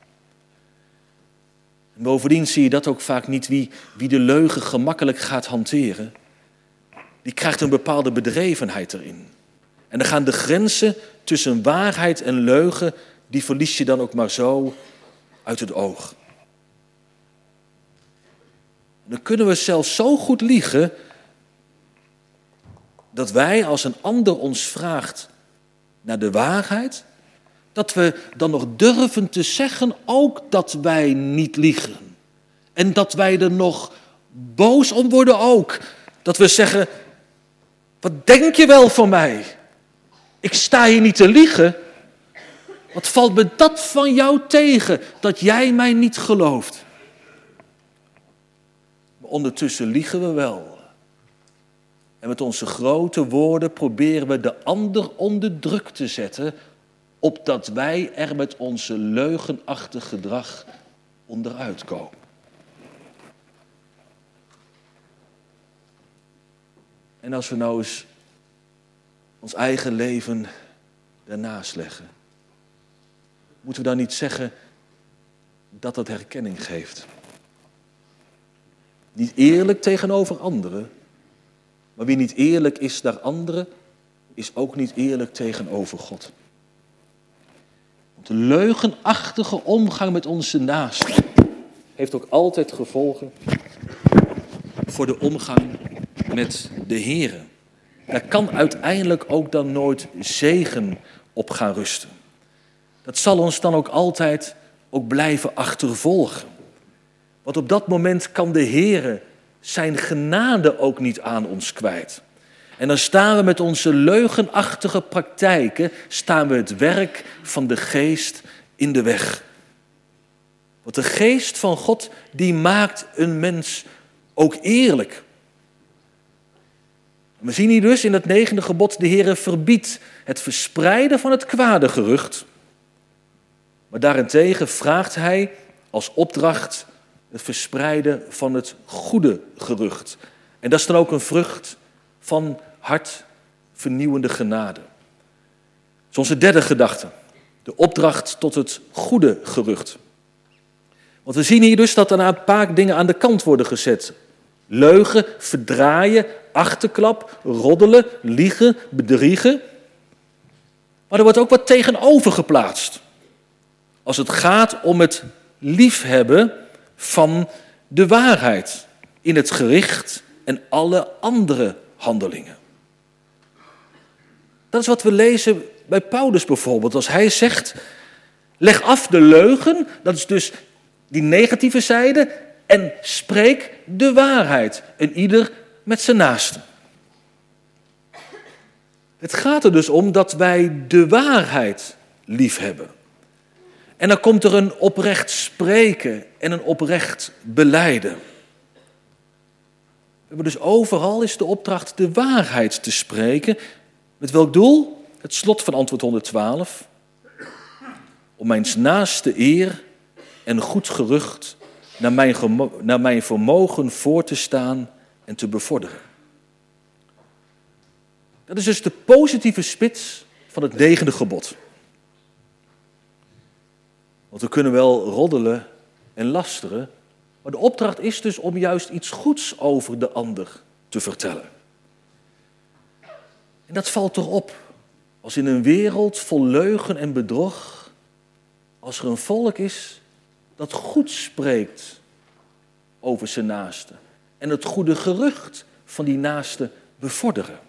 En bovendien zie je dat ook vaak niet wie, wie de leugen gemakkelijk gaat hanteren. Die krijgt een bepaalde bedrevenheid erin. En dan gaan de grenzen tussen waarheid en leugen, die verlies je dan ook maar zo uit het oog. En dan kunnen we zelfs zo goed liegen dat wij, als een ander ons vraagt naar de waarheid, dat we dan nog durven te zeggen ook dat wij niet liegen. En dat wij er nog boos om worden ook. Dat we zeggen, wat denk je wel van mij? Ik sta hier niet te liegen. Wat valt me dat van jou tegen, dat jij mij niet gelooft? Maar ondertussen liegen we wel. En met onze grote woorden proberen we de ander onder druk te zetten, opdat wij er met onze leugenachtig gedrag onderuit komen. En als we nou eens ons eigen leven daarnaast leggen, moeten we dan niet zeggen dat dat herkenning geeft? Niet eerlijk tegenover anderen, maar wie niet eerlijk is naar anderen, is ook niet eerlijk tegenover God. Want de leugenachtige omgang met onze naasten heeft ook altijd gevolgen voor de omgang met de Here. Daar kan uiteindelijk ook dan nooit zegen op gaan rusten. Dat zal ons dan ook altijd ook blijven achtervolgen. Want op dat moment kan de Heere zijn genade ook niet aan ons kwijt. En dan staan we met onze leugenachtige praktijken, staan we het werk van de geest in de weg. Want de geest van God, die maakt een mens ook eerlijk. We zien hier dus in het negende gebod, de Heere verbiedt het verspreiden van het kwade gerucht. Maar daarentegen vraagt hij als opdracht het verspreiden van het goede gerucht. En dat is dan ook een vrucht van hartvernieuwende genade. Dat is onze derde gedachte. De opdracht tot het goede gerucht. Want we zien hier dus dat er een paar dingen aan de kant worden gezet. Leugen, verdraaien, achterklap, roddelen, liegen, bedriegen. Maar er wordt ook wat tegenover geplaatst. Als het gaat om het liefhebben van de waarheid in het gericht en alle andere handelingen. Dat is wat we lezen bij Paulus bijvoorbeeld. Als hij zegt, leg af de leugen, dat is dus die negatieve zijde, en spreek de waarheid. En ieder met zijn naaste. Het gaat er dus om dat wij de waarheid liefhebben. En dan komt er een oprecht spreken en een oprecht belijden. We hebben dus overal is de opdracht de waarheid te spreken. Met welk doel? Het slot van antwoord honderdtwaalf. Om mijns naaste eer en goed gerucht naar mijn, gemo- naar mijn vermogen voor te staan en te bevorderen. Dat is dus de positieve spits van het negende gebod. Want we kunnen wel roddelen en lasteren, maar de opdracht is dus om juist iets goeds over de ander te vertellen. En dat valt toch op, als in een wereld vol leugen en bedrog, als er een volk is dat goed spreekt over zijn naaste en het goede gerucht van die naaste bevorderen.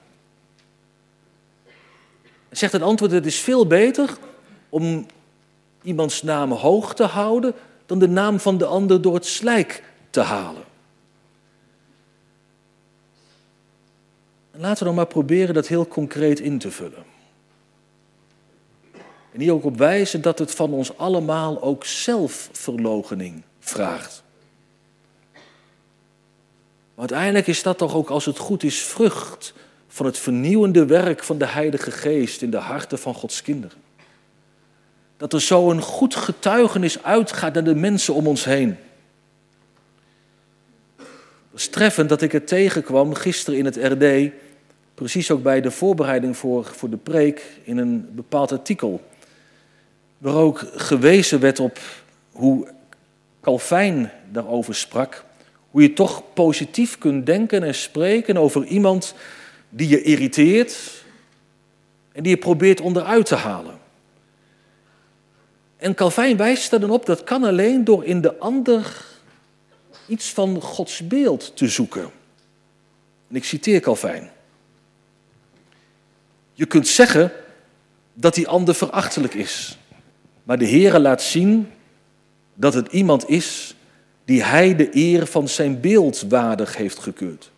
En zegt het antwoord, het is veel beter om iemands naam hoog te houden dan de naam van de ander door het slijk te halen. En laten we dan maar proberen dat heel concreet in te vullen. En hier ook op wijzen dat het van ons allemaal ook zelfverloochening vraagt. Maar uiteindelijk is dat toch ook, als het goed is, vrucht van het vernieuwende werk van de Heilige Geest in de harten van Gods kinderen. Dat er zo een goed getuigenis uitgaat naar de mensen om ons heen. Het is treffend dat ik het tegenkwam gisteren in het R D, precies ook bij de voorbereiding voor, voor de preek, in een bepaald artikel. Waar ook gewezen werd op hoe Calvijn daarover sprak. Hoe je toch positief kunt denken en spreken over iemand die je irriteert en die je probeert onderuit te halen. En Calvijn wijst er dan op, dat kan alleen door in de ander iets van Gods beeld te zoeken. En ik citeer Calvijn. Je kunt zeggen dat die ander verachtelijk is, maar de Heere laat zien dat het iemand is die hij de eer van zijn beeld waardig heeft gekeurd.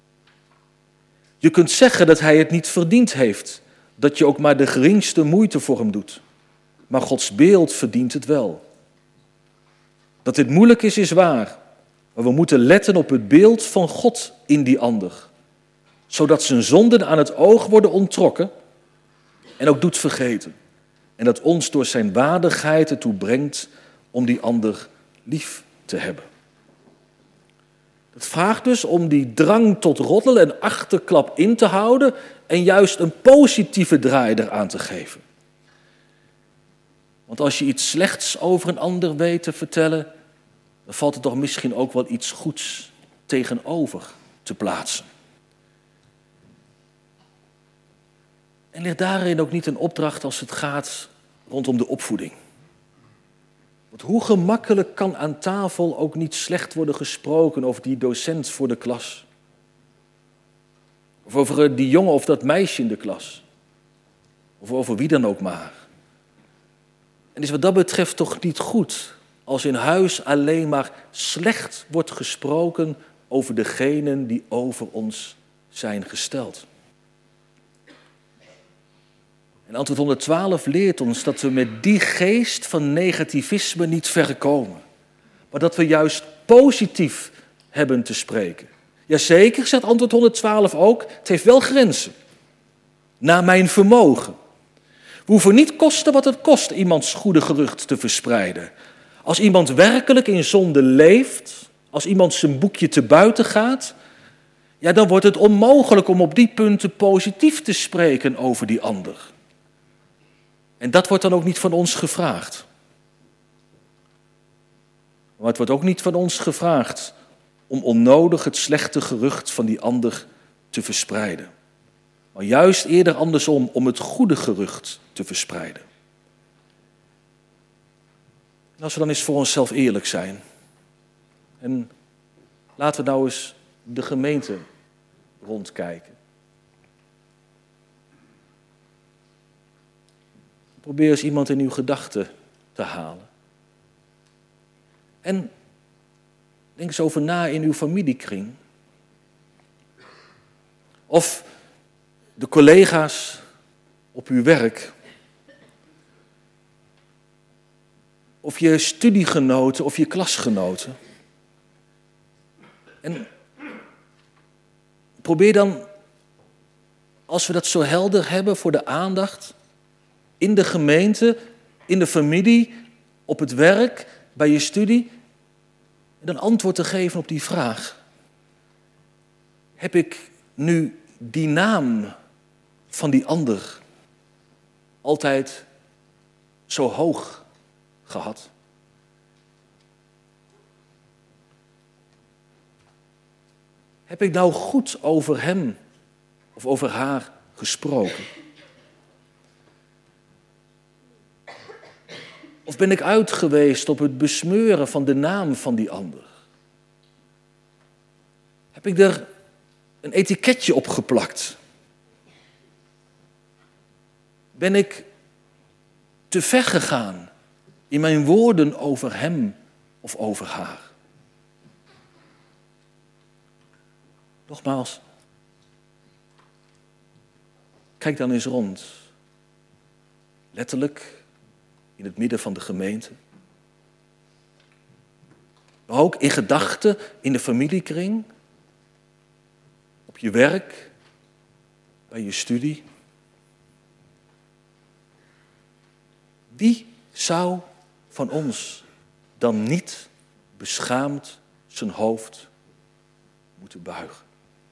Je kunt zeggen dat hij het niet verdiend heeft, dat je ook maar de geringste moeite voor hem doet. Maar Gods beeld verdient het wel. Dat dit moeilijk is, is waar. Maar we moeten letten op het beeld van God in die ander. Zodat zijn zonden aan het oog worden onttrokken en ook doet vergeten. En dat ons door zijn waardigheid ertoe brengt om die ander lief te hebben. Het vraagt dus om die drang tot roddelen en achterklap in te houden en juist een positieve draai eraan te geven. Want als je iets slechts over een ander weet te vertellen, dan valt er toch misschien ook wel iets goeds tegenover te plaatsen. En ligt daarin ook niet een opdracht als het gaat rondom de opvoeding? Want hoe gemakkelijk kan aan tafel ook niet slecht worden gesproken over die docent voor de klas? Of over die jongen of dat meisje in de klas? Of over wie dan ook maar? En is wat dat betreft toch niet goed als in huis alleen maar slecht wordt gesproken over degenen die over ons zijn gesteld. En antwoord honderdtwaalf leert ons dat we met die geest van negativisme niet ver komen. Maar dat we juist positief hebben te spreken. Jazeker, zegt antwoord honderdtwaalf ook, het heeft wel grenzen. Naar mijn vermogen. We hoeven niet kosten wat het kost iemands goede gerucht te verspreiden. Als iemand werkelijk in zonde leeft, als iemand zijn boekje te buiten gaat, ja, dan wordt het onmogelijk om op die punten positief te spreken over die ander. En dat wordt dan ook niet van ons gevraagd. Maar het wordt ook niet van ons gevraagd om onnodig het slechte gerucht van die ander te verspreiden. Maar juist eerder andersom, om het goede gerucht te verspreiden. En als we dan eens voor onszelf eerlijk zijn. En laten we nou eens de gemeente rondkijken. Probeer eens iemand in uw gedachten te halen. En denk eens over na in uw familiekring. Of de collega's op uw werk. Of je studiegenoten of je klasgenoten. En probeer dan, als we dat zo helder hebben voor de aandacht, in de gemeente, in de familie, op het werk, bij je studie, dan antwoord te geven op die vraag. Heb ik nu die naam van die ander altijd zo hoog gehad? Heb ik nou goed over hem of over haar gesproken? Of ben ik uit geweest op het besmeuren van de naam van die ander? Heb ik er een etiketje op geplakt? Ben ik te ver gegaan in mijn woorden over hem of over haar? Nogmaals, kijk dan eens rond. Letterlijk in het midden van de gemeente. Maar ook in gedachten in de familiekring. Op je werk. Bij je studie. Wie zou van ons dan niet beschaamd zijn hoofd moeten buigen?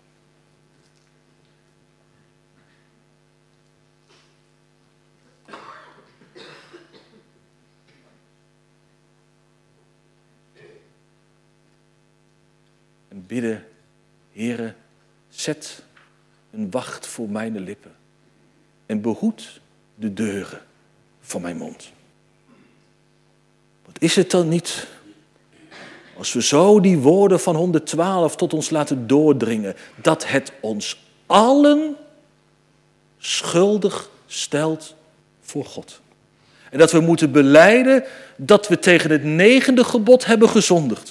En bidden, Heere, zet een wacht voor mijn lippen en behoed de deuren van mijn mond. Wat is het dan niet als we zo die woorden van honderdtwaalf tot ons laten doordringen, dat het ons allen schuldig stelt voor God. En dat we moeten belijden dat we tegen het negende gebod hebben gezondigd.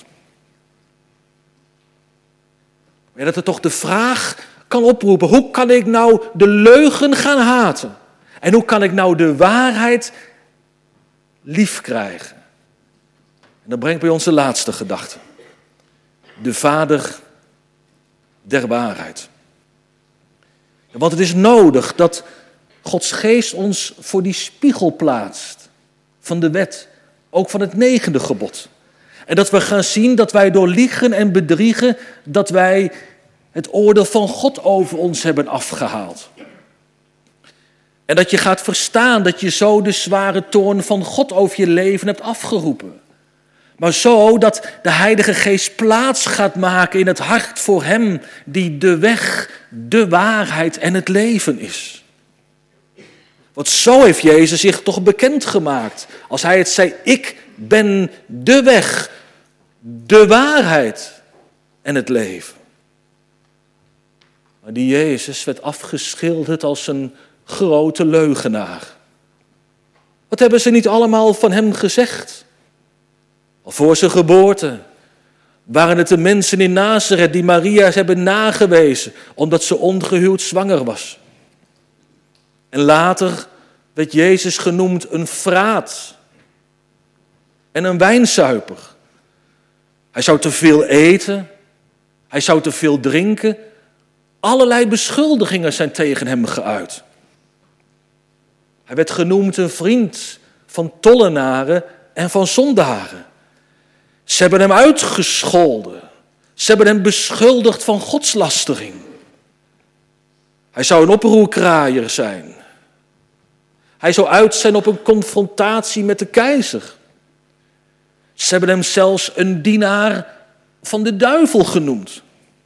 Ja, dat er toch de vraag kan oproepen, hoe kan ik nou de leugen gaan haten? En hoe kan ik nou de waarheid lief krijgen? En dat brengt bij ons de laatste gedachte. De Vader der waarheid. Ja, want het is nodig dat Gods geest ons voor die spiegel plaatst. Van de wet, ook van het negende gebod. En dat we gaan zien dat wij door liegen en bedriegen, dat wij het oordeel van God over ons hebben afgehaald. En dat je gaat verstaan dat je zo de zware toorn van God over je leven hebt afgeroepen. Maar zo dat de Heilige Geest plaats gaat maken in het hart voor hem die de weg, de waarheid en het leven is. Want zo heeft Jezus zich toch bekendgemaakt. Als hij het zei, ik ben de weg, de waarheid en het leven. Maar die Jezus werd afgeschilderd als een grote leugenaar. Wat hebben ze niet allemaal van hem gezegd? Al voor zijn geboorte waren het de mensen in Nazareth die Maria hebben nagewezen omdat ze ongehuwd zwanger was. En later werd Jezus genoemd een vraat en een wijnzuiper. Hij zou te veel eten, hij zou te veel drinken. Allerlei beschuldigingen zijn tegen hem geuit. Hij werd genoemd een vriend van tollenaren en van zondaren. Ze hebben hem uitgescholden. Ze hebben hem beschuldigd van godslastering. Hij zou een oproerkraaier zijn. Hij zou uit zijn op een confrontatie met de keizer. Ze hebben hem zelfs een dienaar van de duivel genoemd.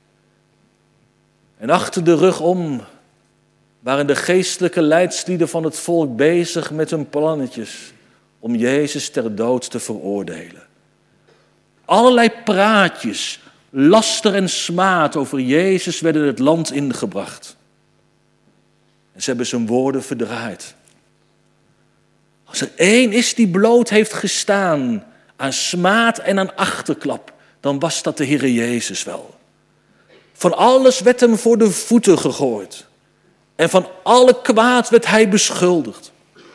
En achter de rug om waren de geestelijke leidslieden van het volk bezig met hun plannetjes om Jezus ter dood te veroordelen. Allerlei praatjes, laster en smaad over Jezus werden het land ingebracht. En ze hebben zijn woorden verdraaid. Als er één is die bloot heeft gestaan aan smaad en aan achterklap, dan was dat de Heere Jezus wel. Van alles werd hem voor de voeten gegooid. En van alle kwaad werd hij beschuldigd.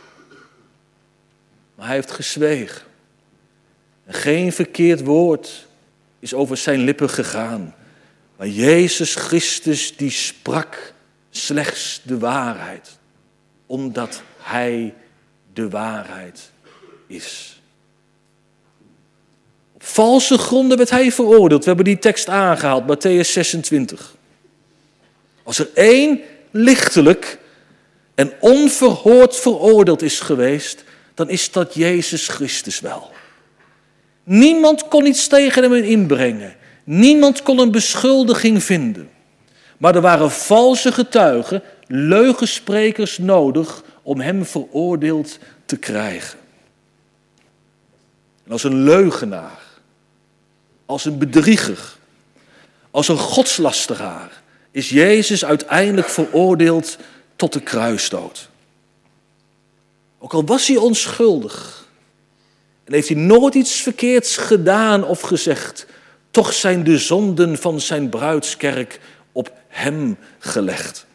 Maar hij heeft gezwegen. En geen verkeerd woord is over zijn lippen gegaan. Maar Jezus Christus die sprak slechts de waarheid. Omdat hij de waarheid is. Op valse gronden werd hij veroordeeld. We hebben die tekst aangehaald, Mattheüs zesentwintig. Als er één lichtelijk en onverhoord veroordeeld is geweest, dan is dat Jezus Christus wel. Niemand kon iets tegen hem inbrengen. Niemand kon een beschuldiging vinden. Maar er waren valse getuigen, leugensprekers nodig om hem veroordeeld te krijgen. En als een leugenaar, als een bedrieger, als een godslasteraar is Jezus uiteindelijk veroordeeld tot de kruisdood. Ook al was hij onschuldig en heeft hij nooit iets verkeerds gedaan of gezegd, toch zijn de zonden van zijn bruidskerk op hem gelegd.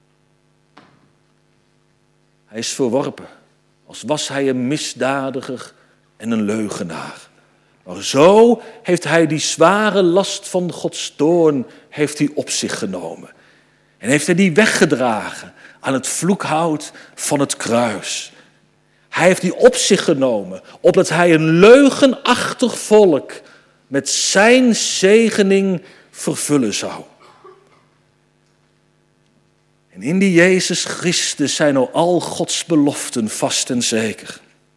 Hij is verworpen, als was hij een misdadiger en een leugenaar. Maar zo heeft hij die zware last van Gods toorn heeft hij op zich genomen. En heeft hij die weggedragen aan het vloekhout van het kruis. Hij heeft die op zich genomen, opdat hij een leugenachtig volk met zijn zegening vervullen zou. En in die Jezus Christus zijn nou al Gods beloften vast en zeker.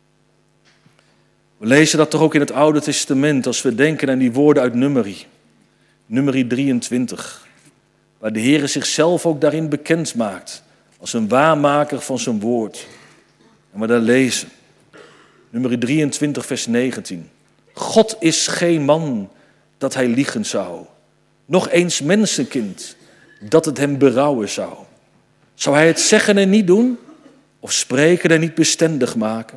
We lezen dat toch ook in het Oude Testament, als we denken aan die woorden uit Numeri. Numeri drieëntwintig, waar de Heer zichzelf ook daarin bekend maakt, als een waarmaker van zijn woord. En we daar lezen, Numeri drieëntwintig vers negentien. God is geen man dat hij liegen zou, nog eens mensenkind dat het hem berouwen zou. Zou hij het zeggen en niet doen, of spreken en niet bestendig maken?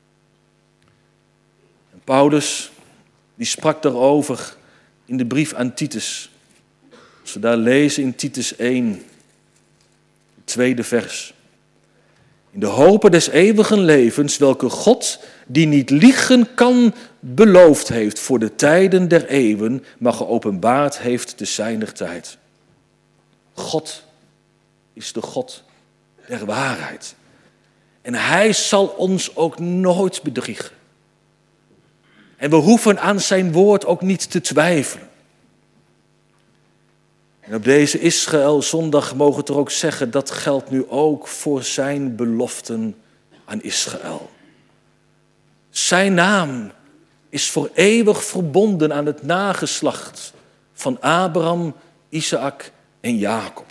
En Paulus, die sprak daarover in de brief aan Titus. Als we daar lezen in Titus één, het tweede vers. In de hope des eeuwigen levens, welke God, die niet liegen kan, beloofd heeft voor de tijden der eeuwen, maar geopenbaard heeft te zijner tijd. God is de God der waarheid. En hij zal ons ook nooit bedriegen. En we hoeven aan zijn woord ook niet te twijfelen. En op deze Israël-zondag mogen we het er ook zeggen, dat geldt nu ook voor zijn beloften aan Israël. Zijn naam is voor eeuwig verbonden aan het nageslacht van Abraham, Isaac en Jacob.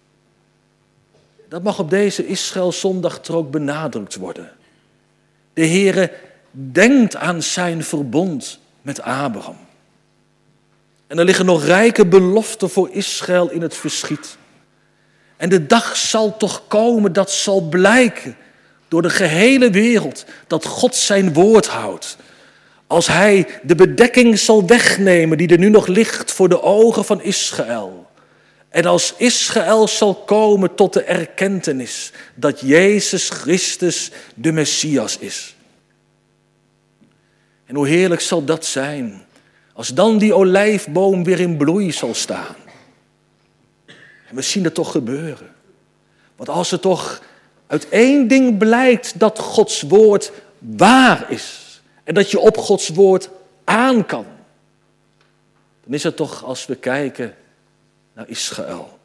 Dat mag op deze Israël-zondag er ook benadrukt worden. De Heere denkt aan zijn verbond met Abraham. En er liggen nog rijke beloften voor Israël in het verschiet. En de dag zal toch komen, dat zal blijken door de gehele wereld, dat God zijn woord houdt. Als hij de bedekking zal wegnemen die er nu nog ligt voor de ogen van Israël. En als Israël zal komen tot de erkentenis dat Jezus Christus de Messias is. En hoe heerlijk zal dat zijn, als dan die olijfboom weer in bloei zal staan. En we zien het toch gebeuren. Want als het toch uit één ding blijkt dat Gods woord waar is. En dat je op Gods woord aan kan. Dan is het toch als we kijken naar Israël.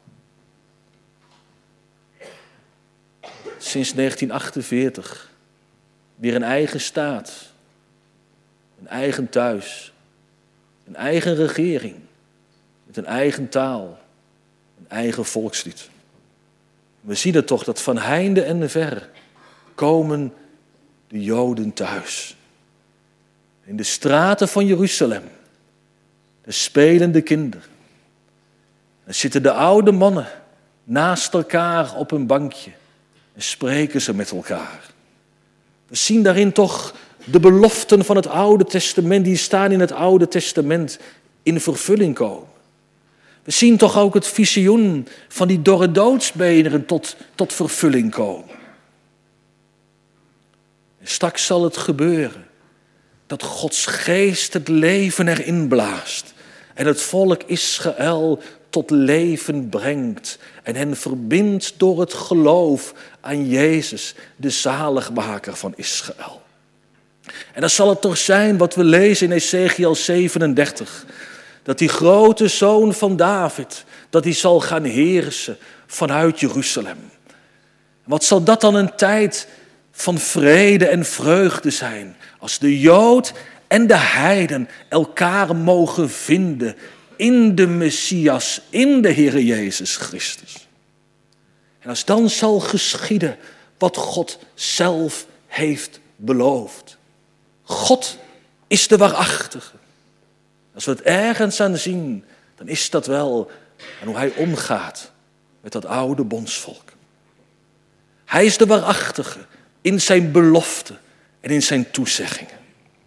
Sinds negentien achtenveertig weer een eigen staat. Een eigen thuis. Een eigen regering. Met een eigen taal. Een eigen volkslied. We zien het toch dat van heinde en ver komen de Joden thuis. In de straten van Jeruzalem. De spelende kinderen. Dan zitten de oude mannen naast elkaar op een bankje. En spreken ze met elkaar. We zien daarin toch de beloften van het Oude Testament, die staan in het Oude Testament, in vervulling komen. We zien toch ook het visioen van die dorre doodsbeenderen tot, tot vervulling komen. En straks zal het gebeuren dat Gods geest het leven erin blaast en het volk Israël tot leven brengt en hen verbindt door het geloof aan Jezus, de zaligmaker van Israël. En dan zal het toch zijn wat we lezen in Ezechiel zevenendertig. Dat die grote zoon van David, dat hij zal gaan heersen vanuit Jeruzalem. Wat zal dat dan een tijd van vrede en vreugde zijn. Als de Jood en de heiden elkaar mogen vinden in de Messias, in de Heere Jezus Christus. En als dan zal geschieden wat God zelf heeft beloofd. God is de waarachtige. Als we het ergens aan zien, dan is dat wel aan hoe hij omgaat met dat oude bondsvolk. Hij is de waarachtige in zijn beloften en in zijn toezeggingen.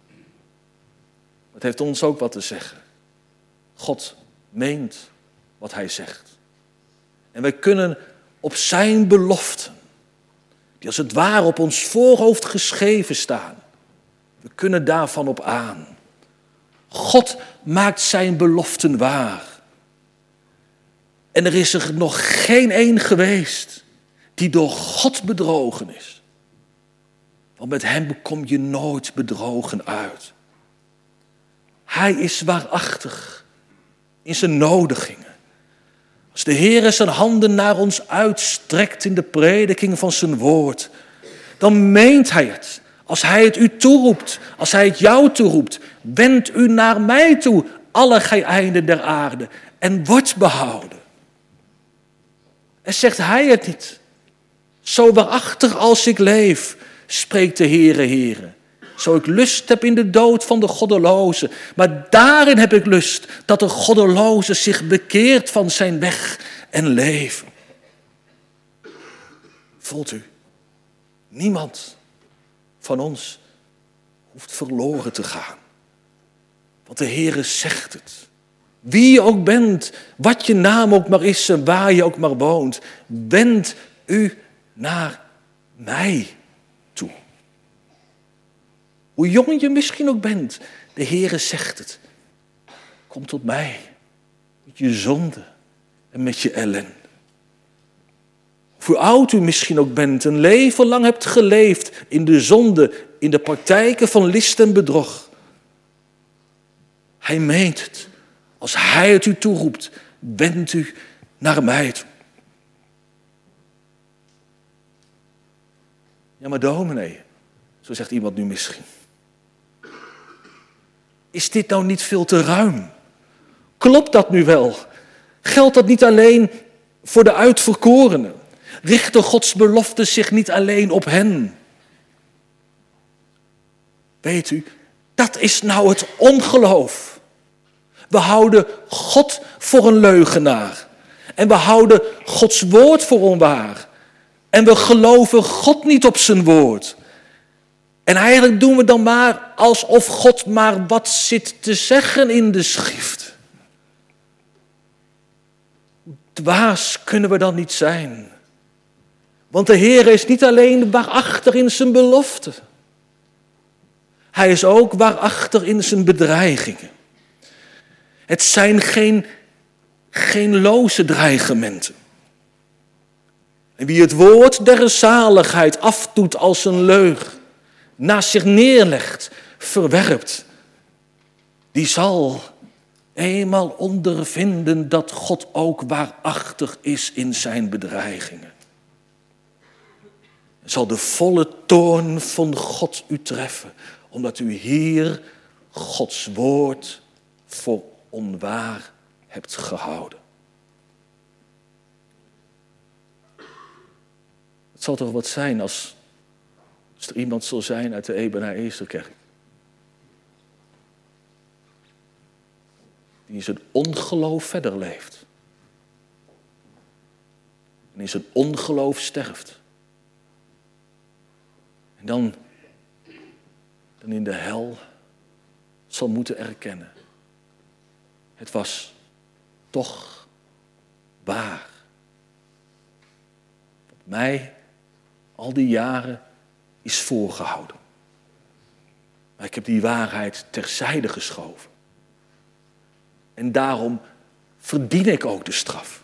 Het heeft ons ook wat te zeggen. God meent wat hij zegt. En wij kunnen op zijn beloften, die als het ware op ons voorhoofd geschreven staan, we kunnen daarvan op aan. God maakt zijn beloften waar. En er is er nog geen één geweest die door God bedrogen is. Want met hem kom je nooit bedrogen uit. Hij is waarachtig in zijn nodigingen. Als de Heer zijn handen naar ons uitstrekt in de prediking van zijn woord, dan meent hij het. Als hij het u toeroept, als hij het jou toeroept, wend u naar mij toe, alle gij einden der aarde, en wordt behouden. En zegt hij het niet. Zo waarachtig als ik leef, spreekt de Heere, Heere. Zo ik lust heb in de dood van de goddeloze. Maar daarin heb ik lust dat de goddeloze zich bekeert van zijn weg en leven. Voelt u? Niemand van ons hoeft verloren te gaan. Want de Heere zegt het. Wie je ook bent, wat je naam ook maar is en waar je ook maar woont, wend u naar mij toe. Hoe jong je misschien ook bent, de Heere zegt het. Kom tot mij, met je zonde en met je ellende. Of hoe oud u misschien ook bent, een leven lang hebt geleefd in de zonde, in de praktijken van list en bedrog. Hij meent het. Als hij het u toeroept, wend u naar mij toe. Ja, maar dominee, zo zegt iemand nu misschien. Is dit nou niet veel te ruim? Klopt dat nu wel? Geldt dat niet alleen voor de uitverkorenen? Richten Gods beloften zich niet alleen op hen? Weet u, dat is nou het ongeloof. We houden God voor een leugenaar. En we houden Gods woord voor onwaar. En we geloven God niet op zijn woord. En eigenlijk doen we dan maar alsof God maar wat zit te zeggen in de schrift. Hoe dwaas kunnen we dan niet zijn? Want de Heer is niet alleen waarachtig in zijn beloften. Hij is ook waarachtig in zijn bedreigingen. Het zijn geen, geen loze dreigementen. En wie het woord der zaligheid afdoet als een leugen, naast zich neerlegt, verwerpt, die zal eenmaal ondervinden dat God ook waarachtig is in zijn bedreigingen. En zal de volle toorn van God u treffen, omdat u hier Gods woord voor onwaar hebt gehouden. Het zal toch wat zijn als, als er iemand zal zijn uit de Ebenezer-kerk die in zijn ongeloof verder leeft. En in zijn ongeloof sterft. En dan, dan in de hel zal moeten erkennen. Het was toch waar. Wat mij al die jaren is voorgehouden. Maar ik heb die waarheid terzijde geschoven. En daarom verdien ik ook de straf.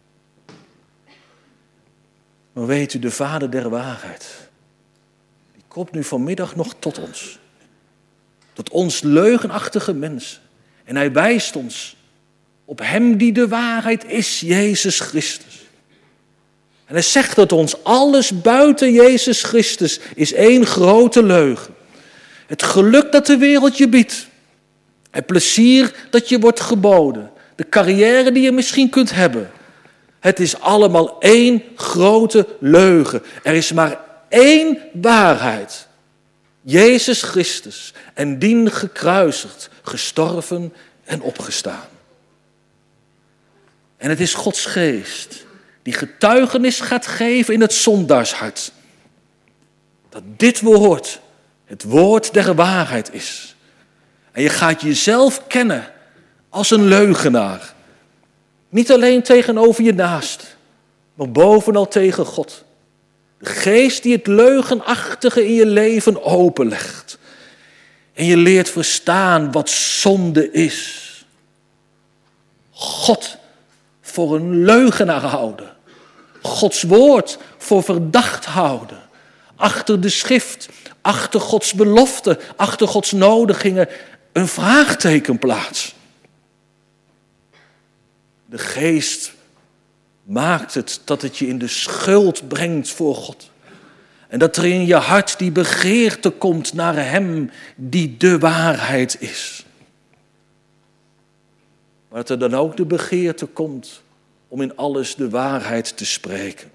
Maar weet u, de Vader der waarheid, die komt nu vanmiddag nog tot ons. Tot ons leugenachtige mensen. En hij wijst ons op hem die de waarheid is, Jezus Christus. En hij zegt het ons, alles buiten Jezus Christus is één grote leugen. Het geluk dat de wereld je biedt. Het plezier dat je wordt geboden. de carrière die je misschien kunt hebben. Het is allemaal één grote leugen. Er is maar één waarheid. Jezus Christus en dien gekruisigd, gestorven en opgestaan. En het is Gods geest die getuigenis gaat geven in het zondaarshart. Dat dit woord het woord der waarheid is. En je gaat jezelf kennen als een leugenaar. Niet alleen tegenover je naast, maar bovenal tegen God. De geest die het leugenachtige in je leven openlegt. En je leert verstaan wat zonde is. God voor een leugenaar houden. Gods woord voor verdacht houden. Achter de schrift, achter Gods belofte, achter Gods nodigingen een vraagteken plaatsen. De geest maakt het dat het je in de schuld brengt voor God. En dat er in je hart die begeerte komt naar hem die de waarheid is. Maar dat er dan ook de begeerte komt om in alles de waarheid te spreken.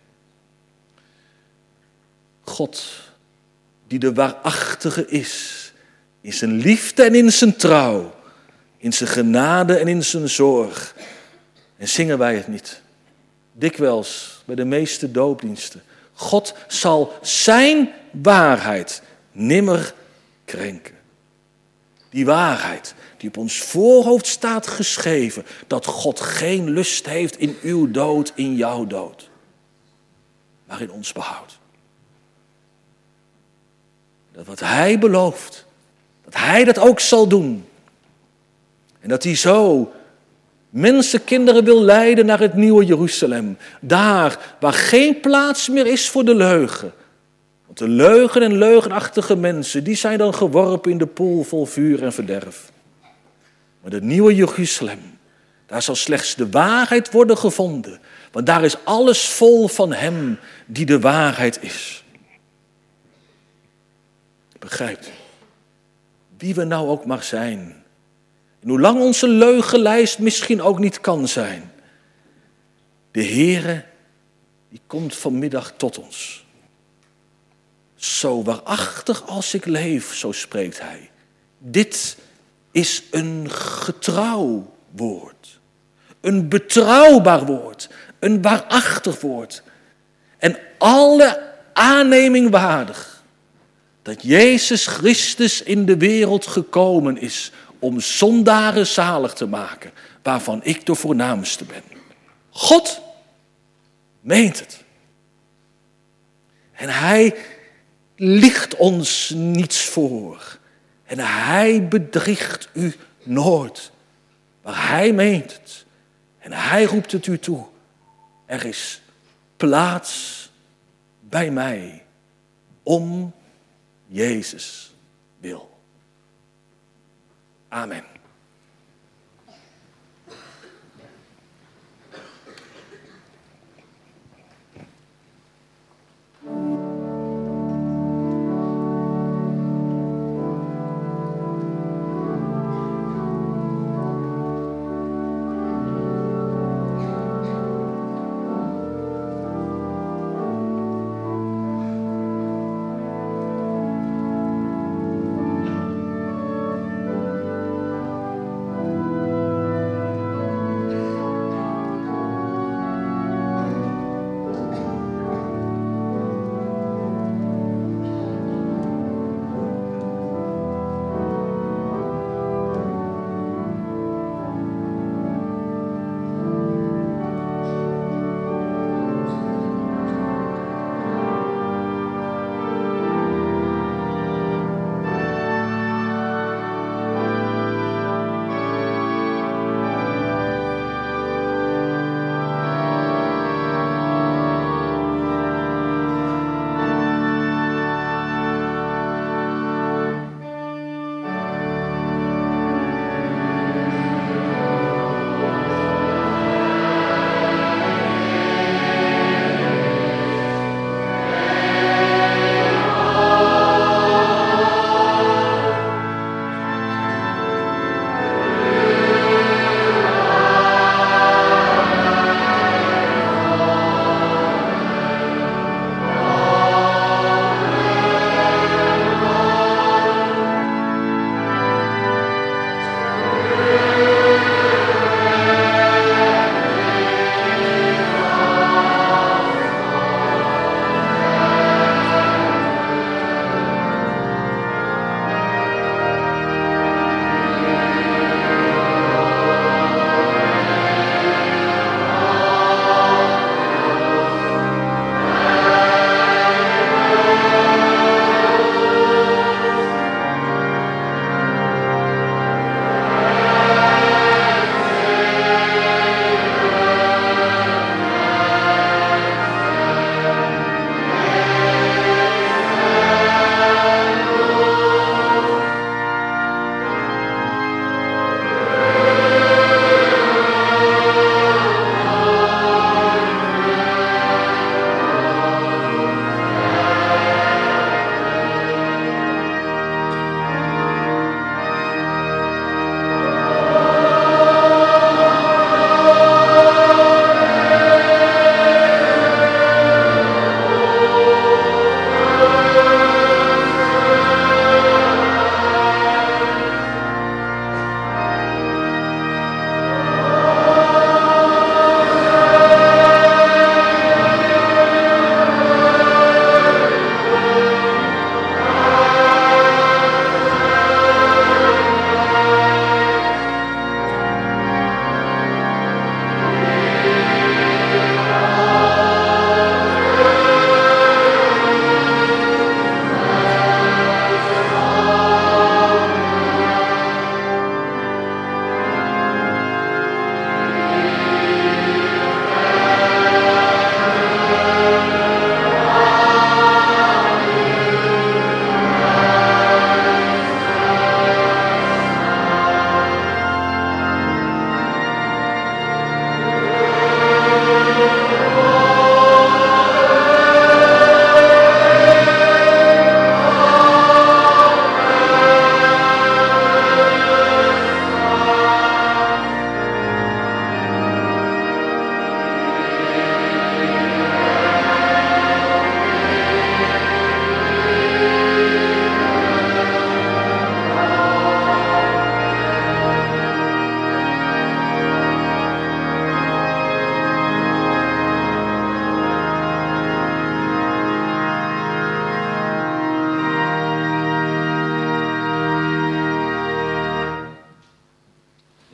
God, die de waarachtige is, in zijn liefde en in zijn trouw, in zijn genade en in zijn zorg. En zingen wij het niet? Dikwijls bij de meeste doopdiensten. God zal zijn waarheid nimmer krenken. Die waarheid die op ons voorhoofd staat geschreven, dat God geen lust heeft in uw dood, in jouw dood, maar in ons behoud. Dat wat hij belooft, dat hij dat ook zal doen. En dat hij zo mensenkinderen wil leiden naar het nieuwe Jeruzalem. Daar waar geen plaats meer is voor de leugen. Want de leugen en leugenachtige mensen, die zijn dan geworpen in de poel vol vuur en verderf. Maar het nieuwe Jeruzalem, daar zal slechts de waarheid worden gevonden. Want daar is alles vol van hem die de waarheid is. Begrijpt u? Wie we nou ook maar zijn. En hoe lang onze leugenlijst misschien ook niet kan zijn. De Heere, die komt vanmiddag tot ons. Zo waarachtig als ik leef, zo spreekt hij. Dit is een getrouw woord. Een betrouwbaar woord. Een waarachtig woord. En alle aanneming waardig. Dat Jezus Christus in de wereld gekomen is om zondaren zalig te maken, waarvan ik de voornaamste ben. God meent het. En hij liegt ons niets voor. En hij bedriegt u nooit. Maar hij meent het. En hij roept het u toe. Er is plaats bij mij om Jezus wil. Amen.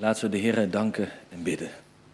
Laten we de Heere danken en bidden.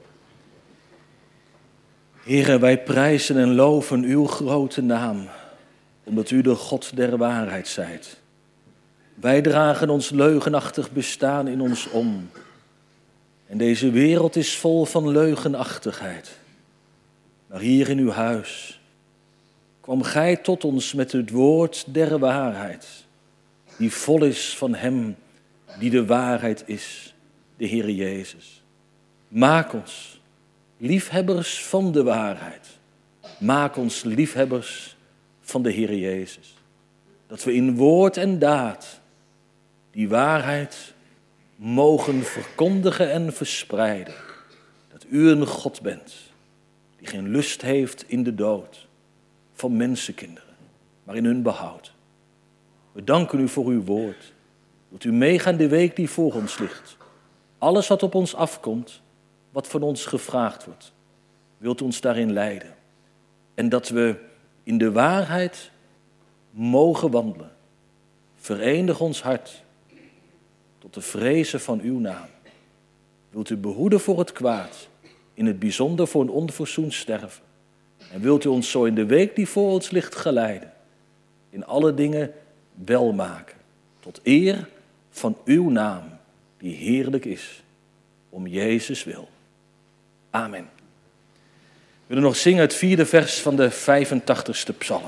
Heere, wij prijzen en loven uw grote naam, omdat u de God der waarheid zijt. Wij dragen ons leugenachtig bestaan in ons om. En deze wereld is vol van leugenachtigheid. Maar hier in uw huis kwam gij tot ons met het woord der waarheid, die vol is van hem die de waarheid is, de Heere Jezus. Maak ons liefhebbers van de waarheid. Maak ons liefhebbers van de Heere Jezus. Dat we in woord en daad die waarheid mogen verkondigen en verspreiden. Dat u een God bent die geen lust heeft in de dood van mensenkinderen, maar in hun behoud. We danken u voor uw woord. Wilt u meegaan de week die voor ons ligt. Alles wat op ons afkomt, wat van ons gevraagd wordt, wilt u ons daarin leiden. En dat we in de waarheid mogen wandelen. Verenig ons hart tot de vrezen van uw naam. Wilt u behoeden voor het kwaad, in het bijzonder voor een onverzoend sterven. En wilt u ons zo in de week die voor ons ligt geleiden. In alle dingen welmaken, tot eer van uw naam, die heerlijk is, om Jezus wil. Amen. We willen nog zingen het vierde vers van de vijfentachtigste psalm.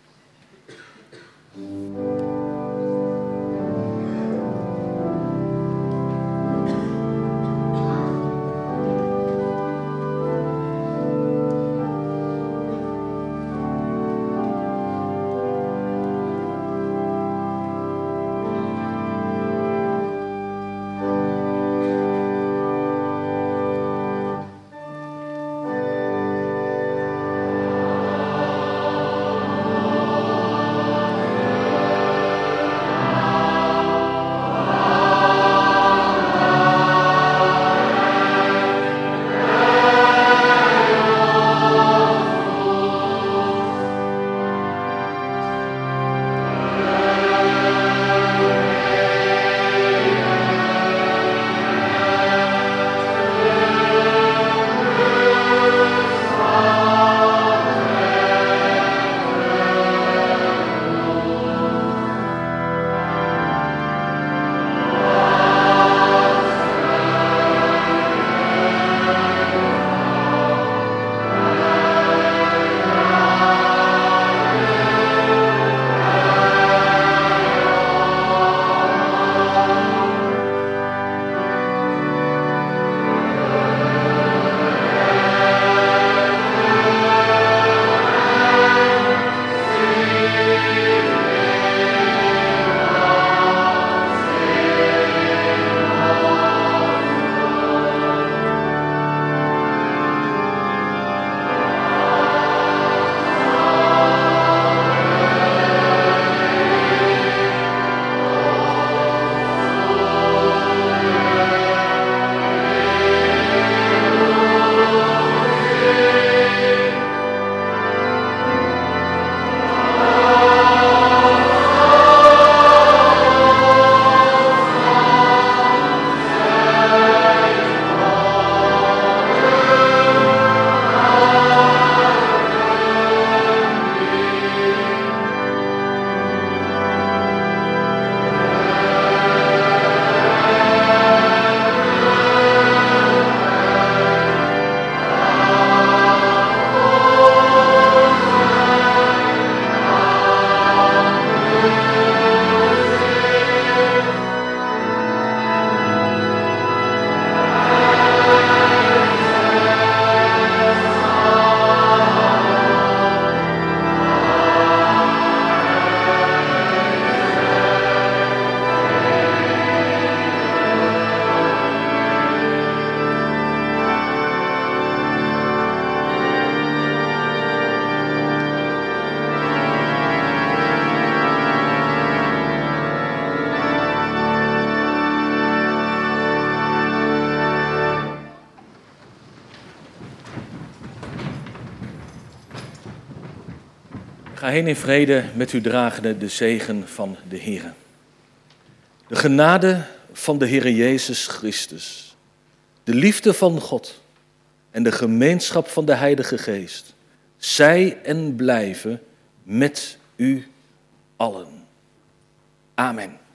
Ga heen in vrede met u dragende de zegen van de Heere. De genade van de Heere Jezus Christus de liefde van God en de gemeenschap van de Heilige Geest, zij en blijven met u allen. Amen.